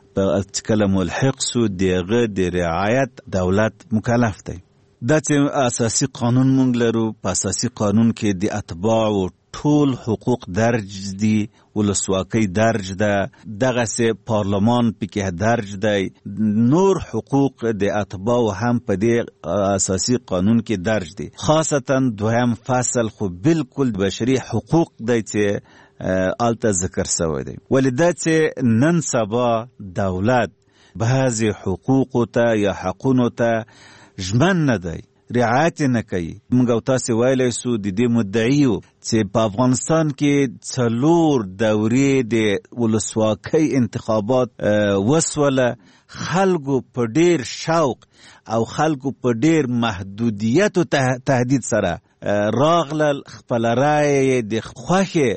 کله ملحق سو دیغه د رعایت دولت مکلف دی دا چې اساسي قانون مونږ لرو په اساسي قانون کې د اتباع او ټول حقوق درج دي ولسواکۍ درج ده دغه سه پارلمان پکې درج دی نور حقوق د اتباع هم په دې اساسي قانون کې درج دي خاصتا دویم فصل خو بالکل بشري حقوق دی چې آلته ذکر سوی دی ولدا چې نن سبا دولت بعضی حقوق ته یا حقونو ته ژمن نه دی رعایت نه کوي موږ تاسو ویلای سو د دې مدعیو چې په افغانستان کې څلور دورې د ولسواکۍ انتخابات وسوله خلکو په ډیر شوق او خلکو په ډیر محدودیت او تهدید سره راغلل خپل رائے د خوخه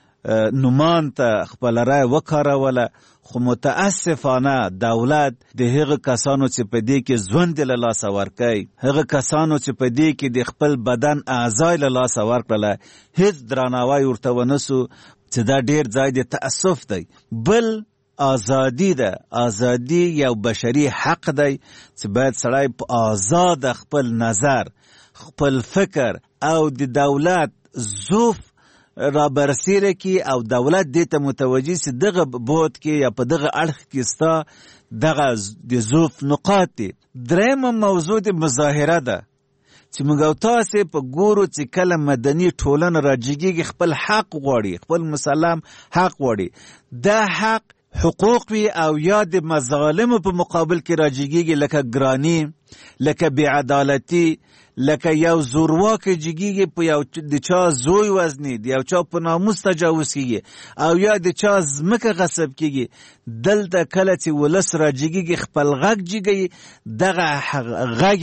نومان ته خپل رائے وکاروله خو متاسفانه دولت د هغه کسانو چې په دې کې ژوند له لاس ورکړي هغه کسانو چې په دې کې د خپل بدن اعضای له لاس ورکړل هیڅ درناوی ورته ونسو چې دا ډیر ځای د تاسف دی بل ازادي ده ازادي یو بشري حق دی چې باید سړی په آزاد خپل نظر خپل فکر او د دولت ظروف را برسیره کی او دولت دیتا متوجه سی دغه بود کی یا په دغه اړخ کې ستا دغه د ظروف نقاط دي دریم موضوع د مظاهره ده چې موږ تاسو په ګورو چې کله مدني ټولنه راځيږي خپل حق غواړي خپل مسلم حق غواړي دا حق حقوق وی او یاد مظالم په مقابل کې راځيږي لکه ګرانی لکه بی‌عدالتي لکه یو زورواک جګیږي په یو د چا زوی وزنی دی یو چا په ناموس تجاوز کیږي او یا د چا ځمکه غصب کیږي دلته کله چې ولس راځيږي خپل غږ جګي دغه غږ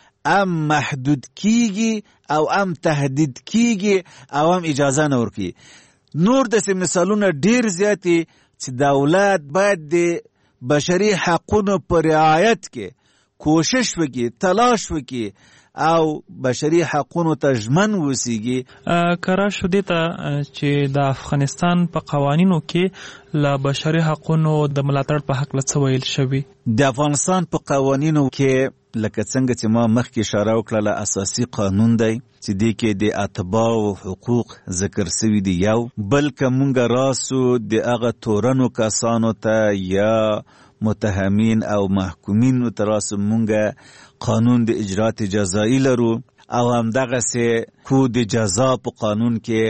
ام محدود کیږي او ام تهدید کیږي او ام اجازه نه ورکي نور د مثالونو ډیر زیاتی چې دولت باید د بشري حقوقو پر رعایت کې کوشش وکړي تلاش وکړي او بشري حقوقو ته ژمن وسیږي کرا شوده ته چې د افغانستان په قوانینو کې لا بشري حقوقو د ملاتړ په حق لڅ ویل شوی د افغانستان په قوانینو کې لکه څنګه چې ما مخکې اشاره وکړه اساسي قانون دی چې د کې د اتباع او حقوق ذکر شوی دی یو بلکې مونږ راسو د هغه تورنو کسانو ته یا متهمین او محکومین تراسو مونږه قانون د اجرات جزایی لرو او هم دغه سه کود جزا په قانون کې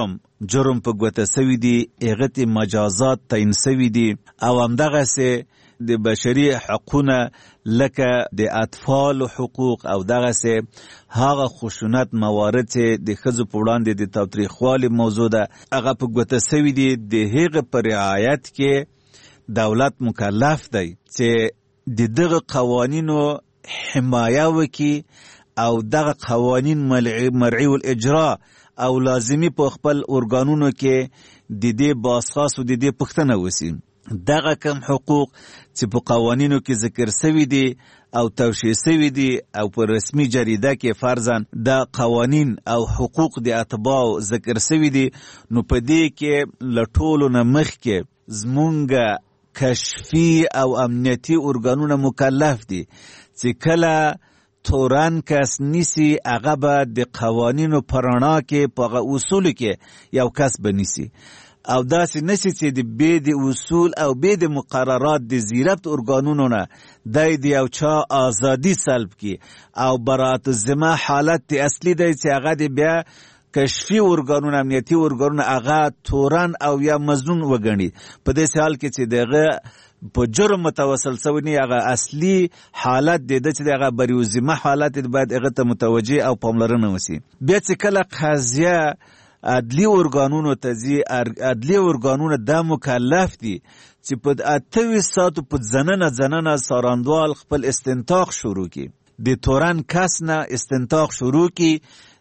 جرم په ګوته سوی دی اغت مجازات تعین سوی دی او هم دغه سه د بشري حقوقونه لکه د اطفال حقوق او دغه سه هغه خشونت موارد چې د ښځو په وړاندې د تاوتریخوالي موضوع ده هغه په ګوته سوي دي د هغه پر رعایت کې دولت مکلف دی چې د دغه قوانینو حمایه وکړي او دغه قوانین مرعی الاجرا او لازمی په خپل ارګانونو کې د دې باسخاص او د دې پښتنه وسی دغه کم حقوق چې په قوانینو کې ذکر شوی دي او توشیح شوی دي او په رسمي جریده کې فرضاً د قوانین او حقوق د اتباع ذکر شوی دي نو په دې کې لټولو نه مخکې زمونږ کشفي او امنیتي ارګانونه مکلف دي چې کله تورن کس نیسی هغه به د قوانینو پرانا کې په اصول کې یو کس بنیسی او داسې نسی چې د بید اصول او بید مقررات د زیربط ارګانونو نه د یو چا آزادی سلب کی او برات الذمه حالت اصلي دی چې هغه د بیا کشفي ارګانونه امنیتي ارګانونه هغه تورن او یا مظنون وګڼي په دې حال کې چې دغه په جرم متوسل سوی نه هغه اصلي حالت د چې هغه بریوزمه حالت باید هغه ته متوجه او پاملرنه وسی بیا چې کله قضیه عدلی ارګانونو ته عدلی ارګانونه د مکلف دي چې په 28 ساعت په ځننه ساراندوال خپل استنتاق شروع کی د تورن کس نه استنتاق شروع کی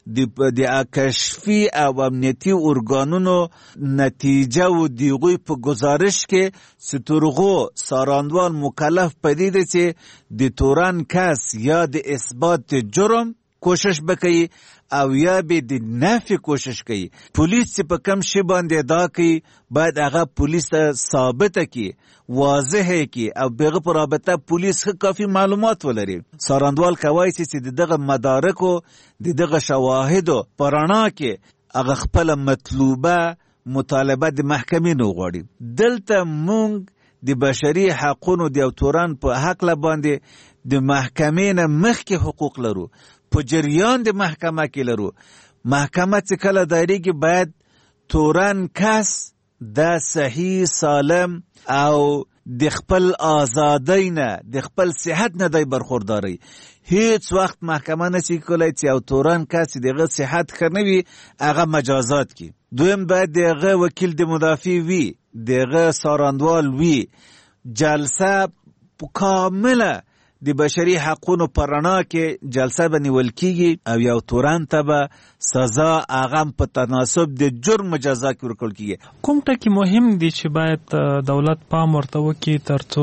د کشفي او امنیتي ارګانونو نتیجه و دیغوی په گزارش کې سترغو ساراندوال مکلف پدیده چې د تورن کس یا د اثبات جرم کوشش بکئی او یا به د نفی کوشش کوي پولیس چې په کم شی باندې ادا کوي باید هغه پولیس ته ثابته کی واضح کی او بغیر پر رابطه پولیس کافی معلومات ولري ساراندوال کوي چې دغه مدارک او دغه شواهد پرانا کې هغه خپل مطلوبه مطالبه د محکمې نو غواړي دلته مونږ د بشري حقوقو د تورن په حق باندې د محکمې نه مخکې حقوق لرو په جریان د محکمه کې لرو محکمه چې کله دایریږي باید تورن کس د صحیح سالم او د خپل آزادی نه د خپل صحت نه دی برخورداری هیڅ وخت محکمه نشي کولای چې او تورن کس دغه صحت خنوي هغه مجازات کی دویم باید دغه وکیل د مدافع وی دغه ساراندوال وی جلسه کامله د بشري حقوقو پرانا کې جلسه بنول کیږي او یو تورن ته به سزا هغه په تناسب د جرم جزا کې ورکول کیږي کوم ټکی مهم دي چې باید دولت پام ورته وکړي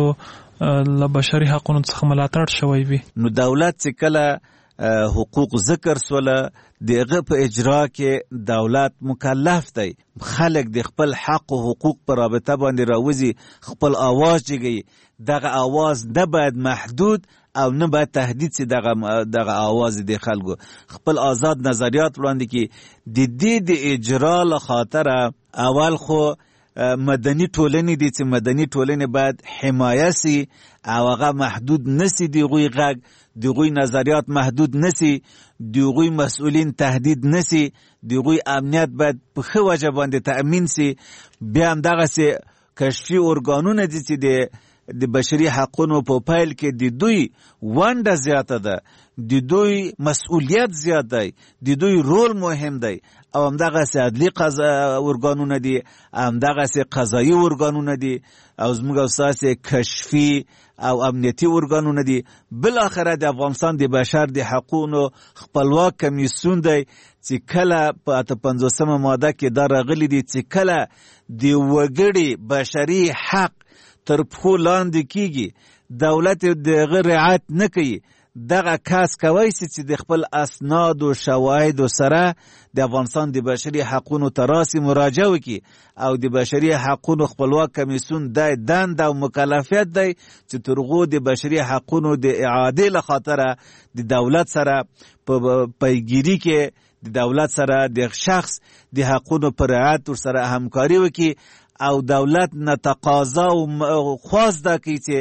ترڅو له بشري حقوقو څخه ملاتړ شوی وي نو دولت چې کله حقوق ذکر سوله دغه په اجرا کې دولت مکلف دی خلک د خپل حق او حقوق پر رابطه باندې راوځي خپل आवाज دیږي دغه आवाज نه باید محدود او نه باید تهدید سي دغه आवाज د خلکو خپل آزاد نظریات وړاندې کی د دې د اجرا له خاطر اول خو مدني ټولنې دي چې مدني ټولنې باید حمایه سي او هغه محدود نسی دیغوی غږ دیغوی نظریات محدود نسی دیغوی مسئولین تهدید نسی دیغوی امنیت باید په ښه وجه باندې تأمین سي بیا هم دغه سي کشفي ارګانونه دي چې د بشري حقوقو په پایل کې د دوی ونډه زیاته ده د دوی مسؤلیت زیات دی د دوی رول مهم دی او همدغه سي عدلي ارګانونه دي همدغه سي قضایي ارګانونه دي او زموږ اساسي کشفي او امنیتي ارګانونه دي بل اخره د افغانستان د بشر د حقوقو خپلواک کمیسیون دی چې کله په 55 ماده کې دا راغلي دي چې کله د وګړي بشري حق تر پخو لاندې کیږي دولت دغه رعایت نه کوي دغه کس کوي چې د خپل اسناد او شواهد سره د افغانستان د بشري حقوقو تراسی مراجعه وکړي او د بشري حقوقو خپلواک کمیسیون د دند او مکلفیت دی چې ترغو د بشري حقوقو د اعاده له خاطر د دولت سره په پیګیری کې د دولت سره د شخص د حقوقو پر رعایت سره همکاري وکړي او دولت نه تقاضا او خواست ده چې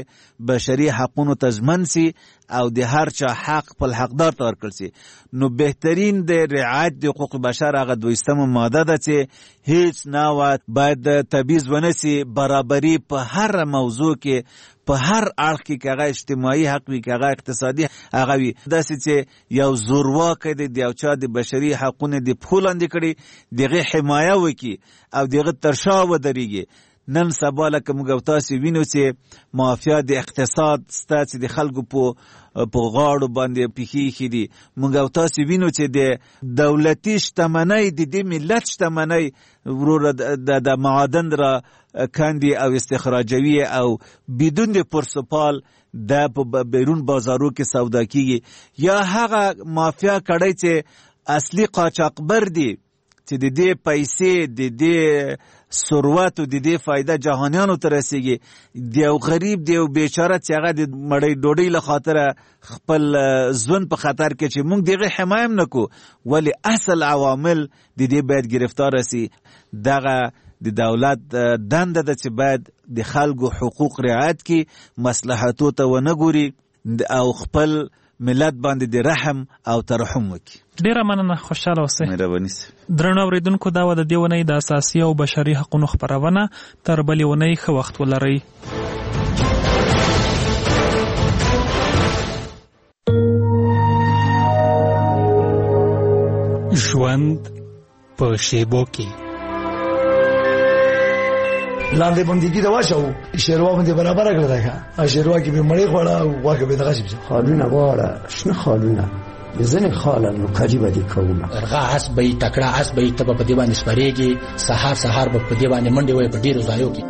بشري حقونو ته ژمن سي او د هر چا حق په حقدار ته ورکړل سي. نو بهترین د رعایت د حقوق بشر هغه 2 ماده ده چې هیڅ نوع باید تبعیض ونسي، برابري په هر موضوع کې، په هر اړخ کې، هغه اجتماعي حق وي، هغه اقتصادي هغه وي. داسې چې یو زورواکه د یو چا د بشري حقونو د پښو لاندې کړي، دغه حمایه وکړي او دغه تر شا ودرېږي. نن سبا لکه موږ تاسو وینو چې مافیا د اقتصاد ستاسو د خلکو په غاړو باندې پیخي دي. موږ تاسو وینو چې د دولتي شتمنۍ د ملت شتمنۍ ورور د معادن را کاندي او استخراجوي او بدون د پرسپال د بیرون بازارو کې سودا کیږي. یا هغه مافیا کړي چې اصلي قاچاقبر دي چې د دې پیسې د دې ثروت او د دې فائدہ جهانیانو ته رسیږي. د یو غریب د یو بیچاره چې هغه د مړی ډوډۍ له خاطره خپل ژوند په خطر کې چې موږ دغه حمایم نکو، ولی اصل عوامل د دې باید گرفتار شي. دغه د دولت دنده ده چې باید د خلکو حقوق رعایت کړي، مصلحتو ته ونه ګوري او خپل ملت باندې د رحم او ترحم وکړي. ډیره مننه، خوشاله اوسئ. مهرباني. درنو اوریدونکو، دا و د دې ونې د اساسي او بشري حقوقو خبرونه. تر بلې ونې ښه وخت ولرئ. ژوند په شیبو کې لاندې باندې دا واښو شیروا باندې برابر کړل دا شیروا کې به مړی خوړه او واګه به دغه شي خالونه غواړه شنه خالونه ځنه خالانو قریبه دي کومه ارغا حسبې تکړه حسبې ته په دې باندې سپریږي، سحر به په دې باندې منډي وي په ډیرو ځایو کې.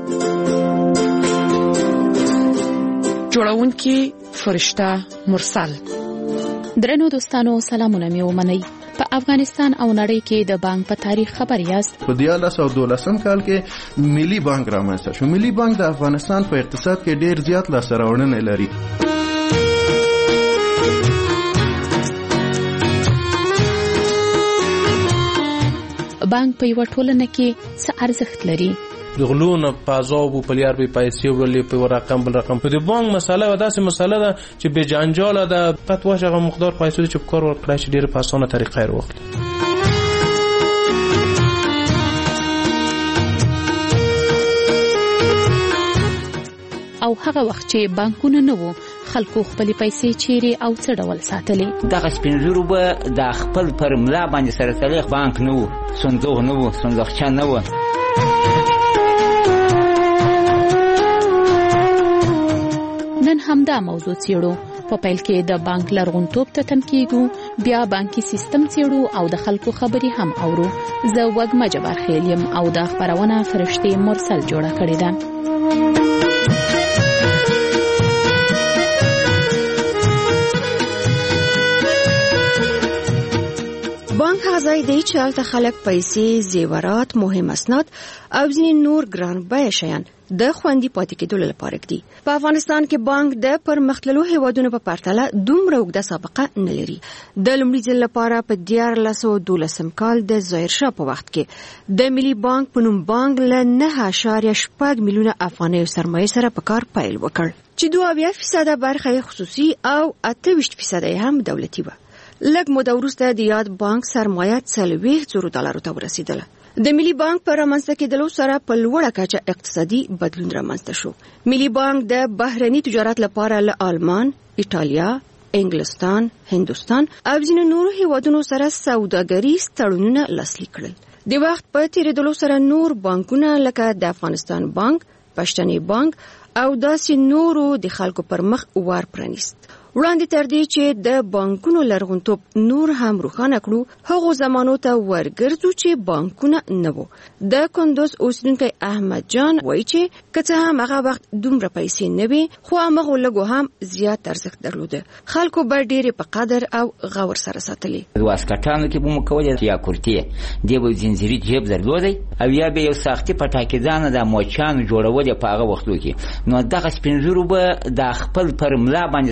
جوړونکي فرشته مرسل. درنو دوستانو، سلامونه مې ومنئ. په افغانستان او نړۍ کې د بانک په تاریخ خبر یاست. په 2012 کال کې ملي بانک رامنځته شو. ملي بانک د افغانستان په اقتصاد کې ډیر زیات لاسته لري. بانک په یو ټولنه کې څه ارزښت لري؟ دغلون پازاو په لیار به پیسې ورلې په رقم بل رقم. په دې بانک مسله و داسې مسله ده چې به جنجال ده، پاتواش هغه مقدار پیسې چې کار ورکړای شي ډیره په اسانه طریقه یې وکړي. او هغه وخت چې بانکونه نه وو، خلکو خپل پیسې چیرې او څه ډول ساتلې؟ دغه سپینزورو به د خپل پر ملا باندې سره تلیخ بانک نه وو، صندوق نه وو، صندوقچه نه وو. نن همدا موضوع څیړو. په پیل کې د بانک لرغونتوب ته تم کیږو، بیا بانکي سیستم څیړو او د خلکو خبري هم اورو. زه وګمه جبار خیل یم او د خبرونه فرشتي مرسل جوړه کړې ده. بانک هغه ځای دی چې هلته خلک پیسې، زیورات، مهم اسناد او ځینې نور ګران بیه شیان د خوندي پاتې کېدو لپاره دي. په افغانستان کې بانک د پرمختللو هیوادونو په پرتله دومره اوږده سابقه نه لري. د لومړي ځل لپاره په 1912 کال د ظاهر شاه په وخت کې د ملي بانک په نوم بانک له 9.8 میلیونه افغانیو سرمایې سره په کار پیل وکړ، چې 22% برخه خصوصي او 28% هم دولتي و. لږ موده وروسته د یاد بانک سرمایه $40,000 ته ورسېدله. د ملي بانک پر رامنځته کېدلو سره په لوړه کچه اقتصادي بدلون رامنځته شو. ملي بانک د بهرني تجارت لپاره له آلمان، ایټالیا، انګلستان، هندوستان او ځینو نورو هیوادونو سره سوداګریز تړونونه لاسلیک کړل. د وخت په تیریدلو سره نور بانکونه لکه د افغانستان بانک، پښتني بانک او داسې نورو د خلکو پر مخ ور پرانیست. وړاندې تر دې چې د بانکونو لرغونتوب نور هم روښانه کړو، هغو زمانو ته ورګرځو چې بانکونه نه وو. د کندوز اوسیدونکی احمد جان وایي چې که څه هم هغه وخت دومره پیسې نه وي، خو همغو لږو هم زیات ارزښت درلوده. خلکو به ډېرې په قدر او غور سره ساتلې. واسکټانو کې به مو کولې یا کورتې دی به زنجیري جیب درلودی او یا به یو ساختي پټاکیزانه د موچانو جوړولې په هغه وختو کې. نو دغه سپینزورو به د خپل پر ملا باندې سره تلې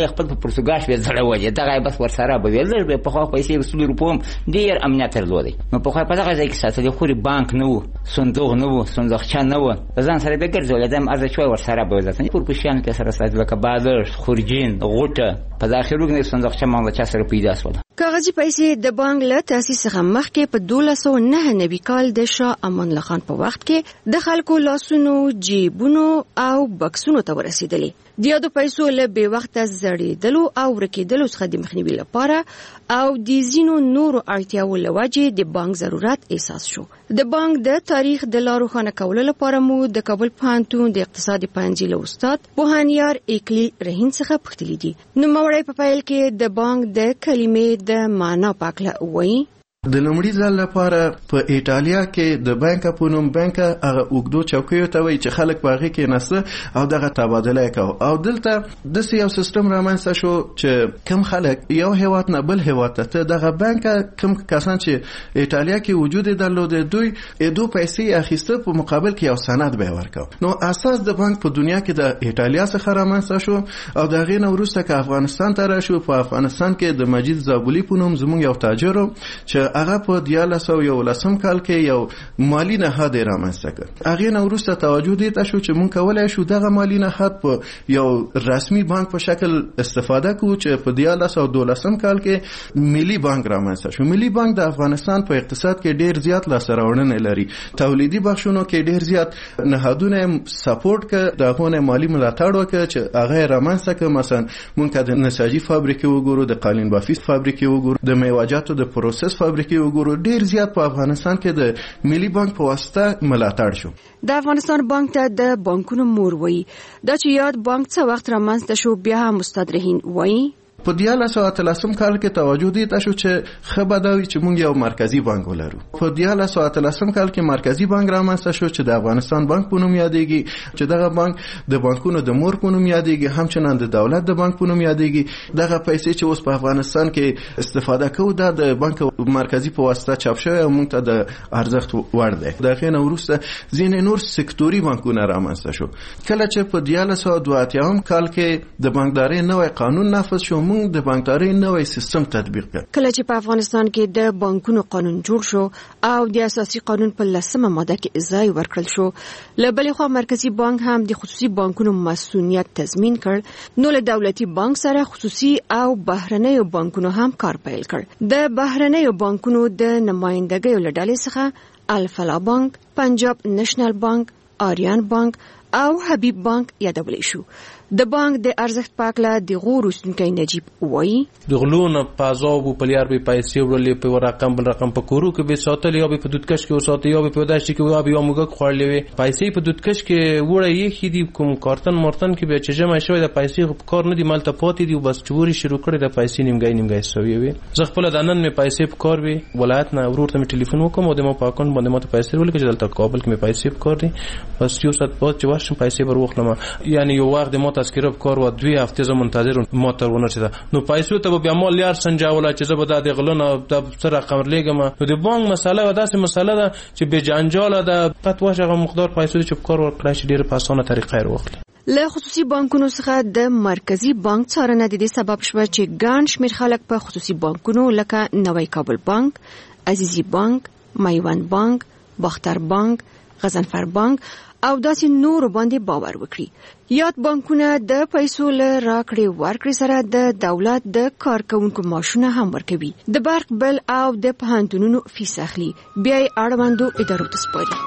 خپل په پرتګال شو زړه وځي دغه بس ورسره به ویل به په خو پیسې وسول روپوم ډیر امنیت درلودي نو په خو په دغه ځای کې ساتل خو بانک نه وو صندوق نه وو صندوقچه نه وو ځان سره به ګرځول دم ارزه چوي ورسره به ځنه پر پښیان کې سره ساتل لکه بادر خورجین غوټه په داخلو کې صندوقچه مونږ چا سره پیدا شول کاغذي پیسې د بانک له تاسیس څخه مخکې په 1209 کال د شاه امان الله خان په وخت کې د خلکو لاسونو جیبونو او بکسونو ته ورسېدلې د یادو پیسو له بې وخته زړېدلو او ورکېدلو څخه د مخنیوي لپاره او د ځینو نورو اړتیاو له وجې د بانک ضرورت احساس شو. د بانک د تاریخ د لارو روښانه کولو لپاره مو د کابل پوهنتون د اقتصادي پوهنځي له استاد پوهانیار اکلی رهین څخه پوښتلي دي. نوموړی په پیل کې د بانک د کلمې د معنا په اړه وایي. د لومړي ځل لپاره په ایټالیا کې د بانک په نوم بانک هغه اوګدو چوکیو ته وایي چې خلک په هغه کې نسته او دغه تبادله کوي او دلته د یو سیستم رامنځته شو چې کم خلک یو هیواد نه بل هیواد ته دغه بانک کم کسان چې ایټالیا کې وجود درلود دوی دو پیسې اخیسته په مقابل کې یو سند به ورکاو. نو اساس د بانک په دنیا کې د ایټالیا څخه رامنځته شو او دغه نو وروسته کې افغانستان ته راشو. په افغانستان کې د مجید زابلی په نوم زموږ یو تاجر چې هغه په 1911 کال کې یو مالی نهاد رامنځته کړ. هغه نو وروسته توجه دې ته شو چې مونږ کولای شو دغه مالی نهاد په یو رسمي بانک په شکل استفاده کوو چې په 1912 کال کې ملي بانک رامنځته شو. ملي بانک د افغانستان په اقتصاد کې ډیر زیات لاسته راوړنې لري. تولیدي بخشونو کې ډیر زیات نهادونه سپورټ کړ دغه مالی ملاتړ وکړ چې هغه رامنځته کړ. مثلا مونږ د نساجي فابریکې وګورو د قالین بافي فابریکې وګورو د میوه‌جاتو د پروسس فابریکې وګورو. ډیر زیات په افغانستان کې د ملي بانک په واسطه ملاتړ شو. د افغانستان بانک ته د بانکونو مور وایي. دا چې یاد بانک څه وخت رامنځته شو بیا هم استاد رهین وایي. په 1913 کال کې توجه دې ته شو چې خبرداوي چې مونږ یو مرکزی بانک ولرو. په 1913 کال کې مرکزی بانک رامنځته شو چې د افغانستان بانک په نوم یادېږي چې دغه بانک د بانکونو د مور په نوم یادېږي همچنان د دولت د بانک په نوم یادېږي. دغه پیسې چې اوس په افغانستان کې استفاده کوو د بانک مرکزی په واسطه چاپ شوی او مونږ ته د ارزښت وړ دی. دغه نو وروسته ځینې نور سکتوري بانکونه رامنځته شو. کله چې په 1982 کال کې د بانکدارۍ نوې قانون نافذ شو موږ د بانکدارۍ نوې سیستم تطبیق کړ. کله چې په افغانستان کې د بانکونو قانون جوړ شو او د اساسي قانون په 10مه ماده کې ځای ورکړل شو له بلې خوا مرکزی بانک هم د خصوصي بانکونو مسؤلیت تضمین کړ. نو له دولتي بانک سره خصوصي او بهرنیو بانکونو هم کار پیل کړ. د بهرنیو بانکونو د نمائندګیو له ډلې څخه الفلا بانک، پنجاب نېشنل بانک، آریان بانک او حبیب بانک یادول شو. د بانک د ارزښت پاکله د غور اوسنکي نجیب وایي. د غلون پازاو په پلیار به پیسې ورلې په رقم بل رقم په کورو کې به ساتل یا به په دودکش کې وساتل یا به په داش کې یا به موږ خورلې وي پیسې په دودکش کې وړه یې خېدي کوم کارتن مارتن کې به چې جمع شوی د پیسې په کار نه دی مالته پاتې دی بس چوري شروع کړي د پیسې نیمګای سوي وي. زه خپل د نن مې پیسې په کار وي ولایت نه ورور ته ټلیفون وکم او د ما په اکاونټ باندې ماته پیسې ولګي چې دلته کابل کې مې پیسې په کار دي بس یو سات بعد چې واشم پیسې بر وخلم یعنی یو وخت ما تذکره په کار و 2 هفته زه منتظر ما ته ونه شته. نو پیسې ته بیا مال یار سنجاوله چې زه به د غلون د سره رقم لګم. نو د بانک مسله و داسې مسله ده چې به جنجال ده پتواش هغه مقدار پیسې چې په کار ورکړای شي ډیره په اسانه طریقه وروخلي. له خصوصي بانکونو څخه د مرکزی بانک څارنه د دې سبب شوه چې ګڼ شمېر خلک په خصوصي بانکونو لکه نوی کابل بانک، عزیزی بانک، میوند بانک، باختر بانک، غضنفر بانک او داسې نور باندې باور وکړي. یاد بانکونه د پیسو له راکړې ورکړې سره د دولت د کارکونکو معاشونه هم ورکوي. د برق بل او د پوهنتونونو فیس اخلي بیا یې اړوندو ادارو ته سپاري.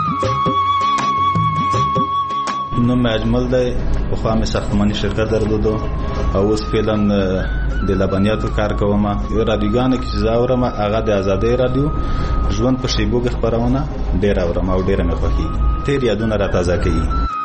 نوم اجمل دی. پخوا مې ساختماني شرکت درلودو او اوس فعلا د لبنیاتو کار کوم. رادیوګانو کې چې اورم هغه د آزادۍ رادیو ژوند په شیبو کې خبرونه ډېر اورم او ډېر مې خوښیږي. تیر یادونه را تازه کوي.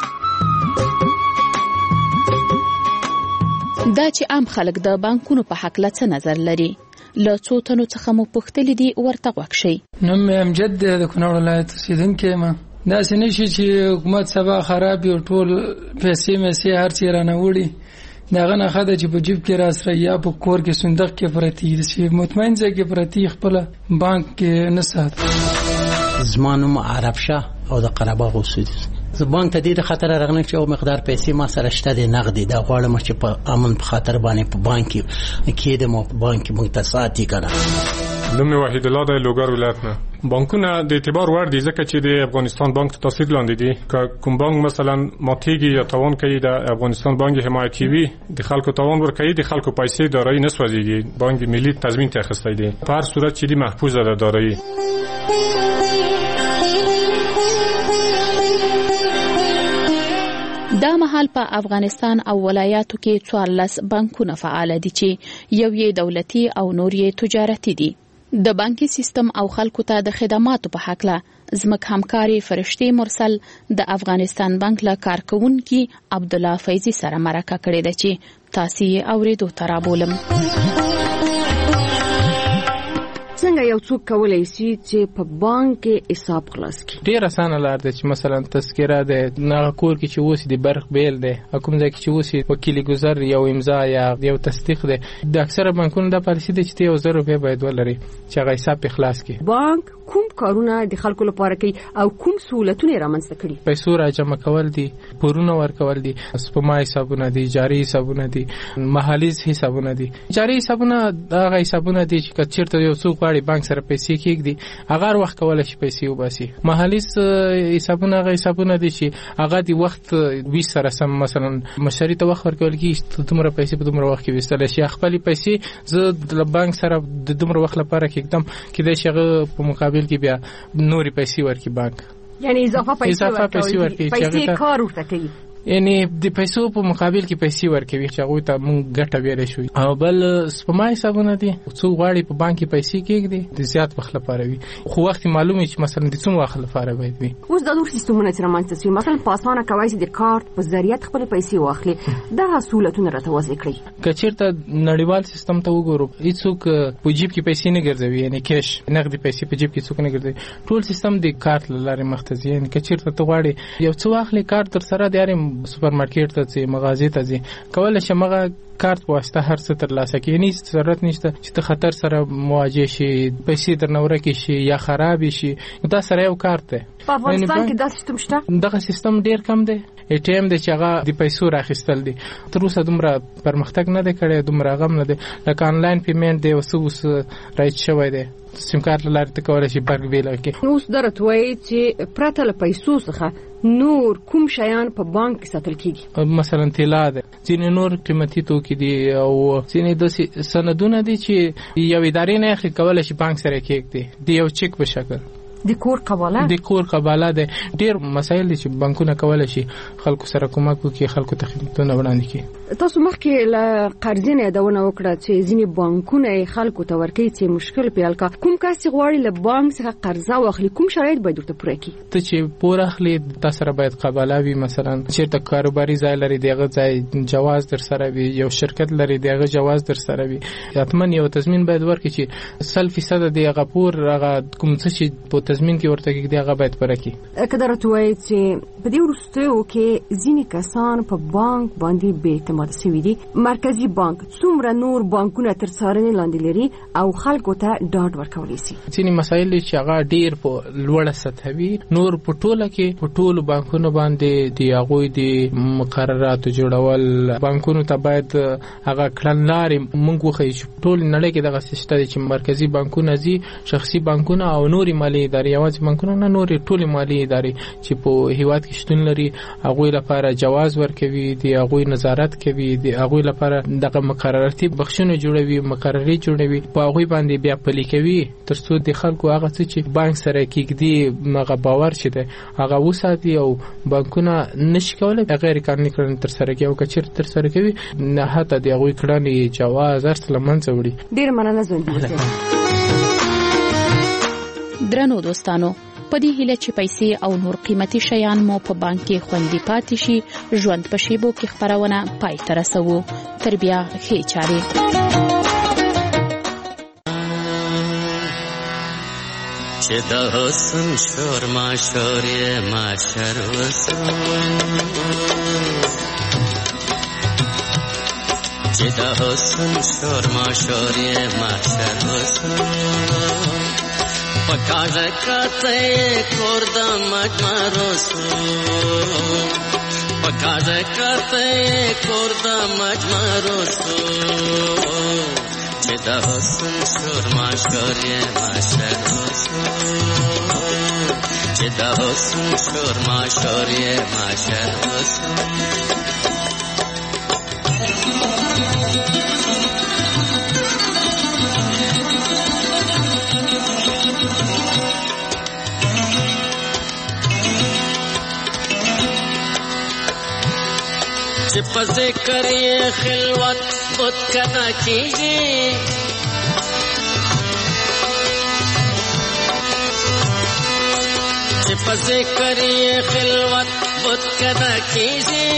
دا چې عام خلک د بانکونو په حق له څه نظر لري له څو تنو څخه مو پوښتلي دي ورته غوښ شي. نوم مې امجد د کونړ ولایت اوسیدونکی یم. دا څه نشي چې حکومت سبا خراب یو ټول پیسې هر څه رانه وړي داغه نه خاطر چې په جیب کې را سره یا په کور کې صندوق کې پرتی دي چې مطمئن ځای کې پرتی خپل بانک کې نه سات. زمانو عرب شاه او د قرهباغ اوسېدونکی زه بانک ته د خطر راغنم چې او مقدار پیسې ما سره شته د نقدي دا غواړم چې په امن په خاطر باندې په بانک کې د مو بانک متصاتی کړه. نوم وحید الله د لوګر ولایت نه. بانکونه د اعتبار وړ دي ځکه چې د افغانستان بانک ته تاثیر لاندې دي. که کوم بانک مثلا ماتېږي یا تاوان کوي د افغانستان بانک حمایتي وي د خلکو تاوان ورکوي د خلکو پیسې دارایی نه سوځيږي. بانک ملي تضمین ته اخیستی دی په هر صورت چې دی محفوظه ده دارایی. دا مهال په افغانستان او ولایاتو کې 14 بانکونه فعال دي چې یو یې دولتي او نور یې تجارتي دي. د بانکي سیستم او خلکو ته د خدماتو په حق له زمک همکاري فرشتي مرسل د افغانستان بانک له کارکونکو عبد الله فیضی سره مرکه کړې ده چې تاسو یې اوریدو ترابولم. څنګه یو څوک کولای شي چې په بانک کې حساب خلاص کړي؟ ډیر اسانه لار ده چې مثلا تذکره ده نه کور کې چې وسی د برخ بیل ده کوم ځای کې چې وسی وکیل گذر یو امضا یا یو تصدیق ده. د اکثره بانکونو د پالیسي ده چې 1000 روپیا باید ولري چې هغه حساب خلاص کړي. بانک کوم کارونه د خلکو لپاره کوي او کوم سہولتونه رامنځته کړي؟ پیسو راجمع کول دي، پورونه ورکول دي، سپما حسابونه دي، جاری حسابونه دي، محلي حسابونه دي. جاری حسابونه هغه حسابونه دي چې چیرته یو څوک غواړي بانک سره پیسې کېږدي هغه وخت کولای شي پیسې وباسي. محلي حسابونه هغه حسابونه دي چې هغه د وخت وی سره سم مثلا مشتری ته وخت ورکول کېږي دومره پیسې په دومره وخت کې وستل شي. خپل پیسې زه د بانک سره د دومره وخت لپاره کېږم کې د شغه په مقابل کې بیا نوري پیسې ورکړي بانک. یعنی اضافه پیسې ورکړي پیسې کار ورته کوي. یعنی د پیسو په مقابل کې پیسې ورکوي چې هغه ته مونږ ګټه ویل شو. او بل سپما حسابونه دي څو غواړي په بانک کې پیسې کېږي د زیات وخت لپاره وي خو وخت معلومه چې مثلا د څوم وخت لپاره باید وي. اوس د نور سیستمونه چې رامنځته شي مثلا په اسانه کوي چې د کارت په ذریعہ خپل پیسې واخلي دا سہولتونه راته وضع کړی. کچیرته نړیوال سیستم ته وګورو هیڅوک په جیب کې پیسې نه ګرځوي یعنی کیش نقدي پیسې په جیب کې څوک نه ګرځوي. ټول سیستم د کارت لاره مختص یعنی کچیرته ته غواړي یو څو واخلي کارت تر سره دی سوپر مارکیټ ته ځي مغازې ته ځي کولای شي مغه کارت واسطه هر څه تر لاسه کې نه ضرورت نشته چې ته خطر سره مواجه شي پیسې درنور کې شي یا خراب شي. دا سره یو کارت دی. په افغانستان کې دا سیستم شته؟ دغه سیستم ډیر کم دی. ATM د چاغه د پیسو راخستل دي تر اوسه دومره پرمختګ نه دی کړی دومره غم نه دی لکه آنلاین پیمنٹ دی اوس رایټ شوی دی سیم کارت لاره ته کولای شي برګ ویل کې. اوس درته وایي چې پرته له پیسو څخه نور کوم شیان په بانک کې ساتل کیږي؟ مثلا طلا ده ځینې نور قیمتي توکي دي او ځینې د سندونه دي چې یو ادارې نه اخلي کولای شي بانک سره کېږدي د یو چک په شکل. د کور قباله ده ډیر مسایل دي چې بانکونه کولای شي خلکو سره کومک وکړي خلکو ته خدمتونه وړاندې کړي. تاسو مخکې له قرضې نه یادونه وکړه چې ځینې بانکونه خلکو ته ورکوي چې مشکل پیل کا کوم کس چې غواړي له بانک څخه قرضه واخلي کوم شرایط باید ورته پوره کړي؟ ته چې پور اخلي تاسو سره باید قباله وي مثلا چیرته کاروباري ځای لري دغه ځای جواز در سره وي یو شرکت لري دغه جواز در سره وي حتما یو تضمین باید ورکړي چې 100% دغه پور هغه کوم څه چې تضمین کې ورته کې دغه باید پوره کړي. کله راټوي چې په دې وروستیو کې ځینې کسان په بانک باندې بې اعتماد شوي دي. مرکزی بانک څومره نور بانکونه تر څارنې لاندې لري او خلکو ته ډاډ ورکولی شي؟ ځینې مسایل چې هغه ډیر په لوړه سطح وي نور په ټوله کې په ټولو بانکونو باندې د هغوی د مقرراتو جوړول بانکونو ته باید هغه کړنلارې موږ وښیو چې ټول نړۍ کې دغه سیسټم چې مرکزی بانکونه دي شخصي بانکونه او نوري مالي ادارې یوازې بانکونه نه نوري ټول مالي ادارې چې په هیواد کې شتون لري هغه لپاره جواز ورکوي دی هغه نظارت کوي دی هغه لپاره دغه مقرراتي بخښنه جوړوي مقرري جوړوي په هغه باندې بیا پلي کوي ترڅو د خلکو هغه څه چې بانک سره کېږي هغه باور شته هغه وساتي او بانکونه نشي کولای غیر قانوني کړنې تر سره کوي او کچیر تر سره کوي نه هته د هغه کړنې جواز ارسله منځ وړي. ډیر مننه زوندي. درنو دوستانو په دې هیله چې پیسې او نور قیمتي شیان مو په بانک کې خوندي پاتې شي ژوند په شیبو کې خبرونه پای ته رسوو تر بیا ښې چارې. چې د حسن شور ماشور یې ماشر وسو چې د حسن شور ماشور یې ماشر وسو پکازه کته کور د مجمرو سو پکازه کته کور د مجمرو سو چې د حسن شور ماشورې ماشرو سو چې د حسن شور ماشورې ماشرو سو چې په ذکر یې خلوت بت کدا کیږي چې په ذکر یې خلوت بت کدا کیږي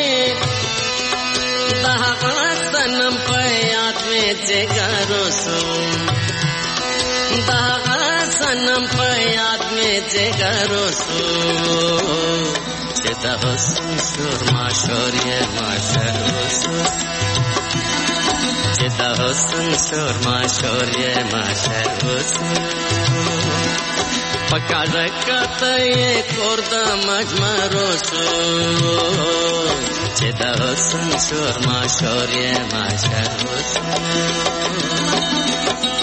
دا هغه سنم په یاد مې جګارو سو دا هغه سنم په یاد مې جګارو سو چې د حسن شور ماشورې ماشرو سو چې د حسن شور ماشورې ماشرو سو پکازه کته کور د مجمرو سو چې د حسن شور ماشورې ماشرو سو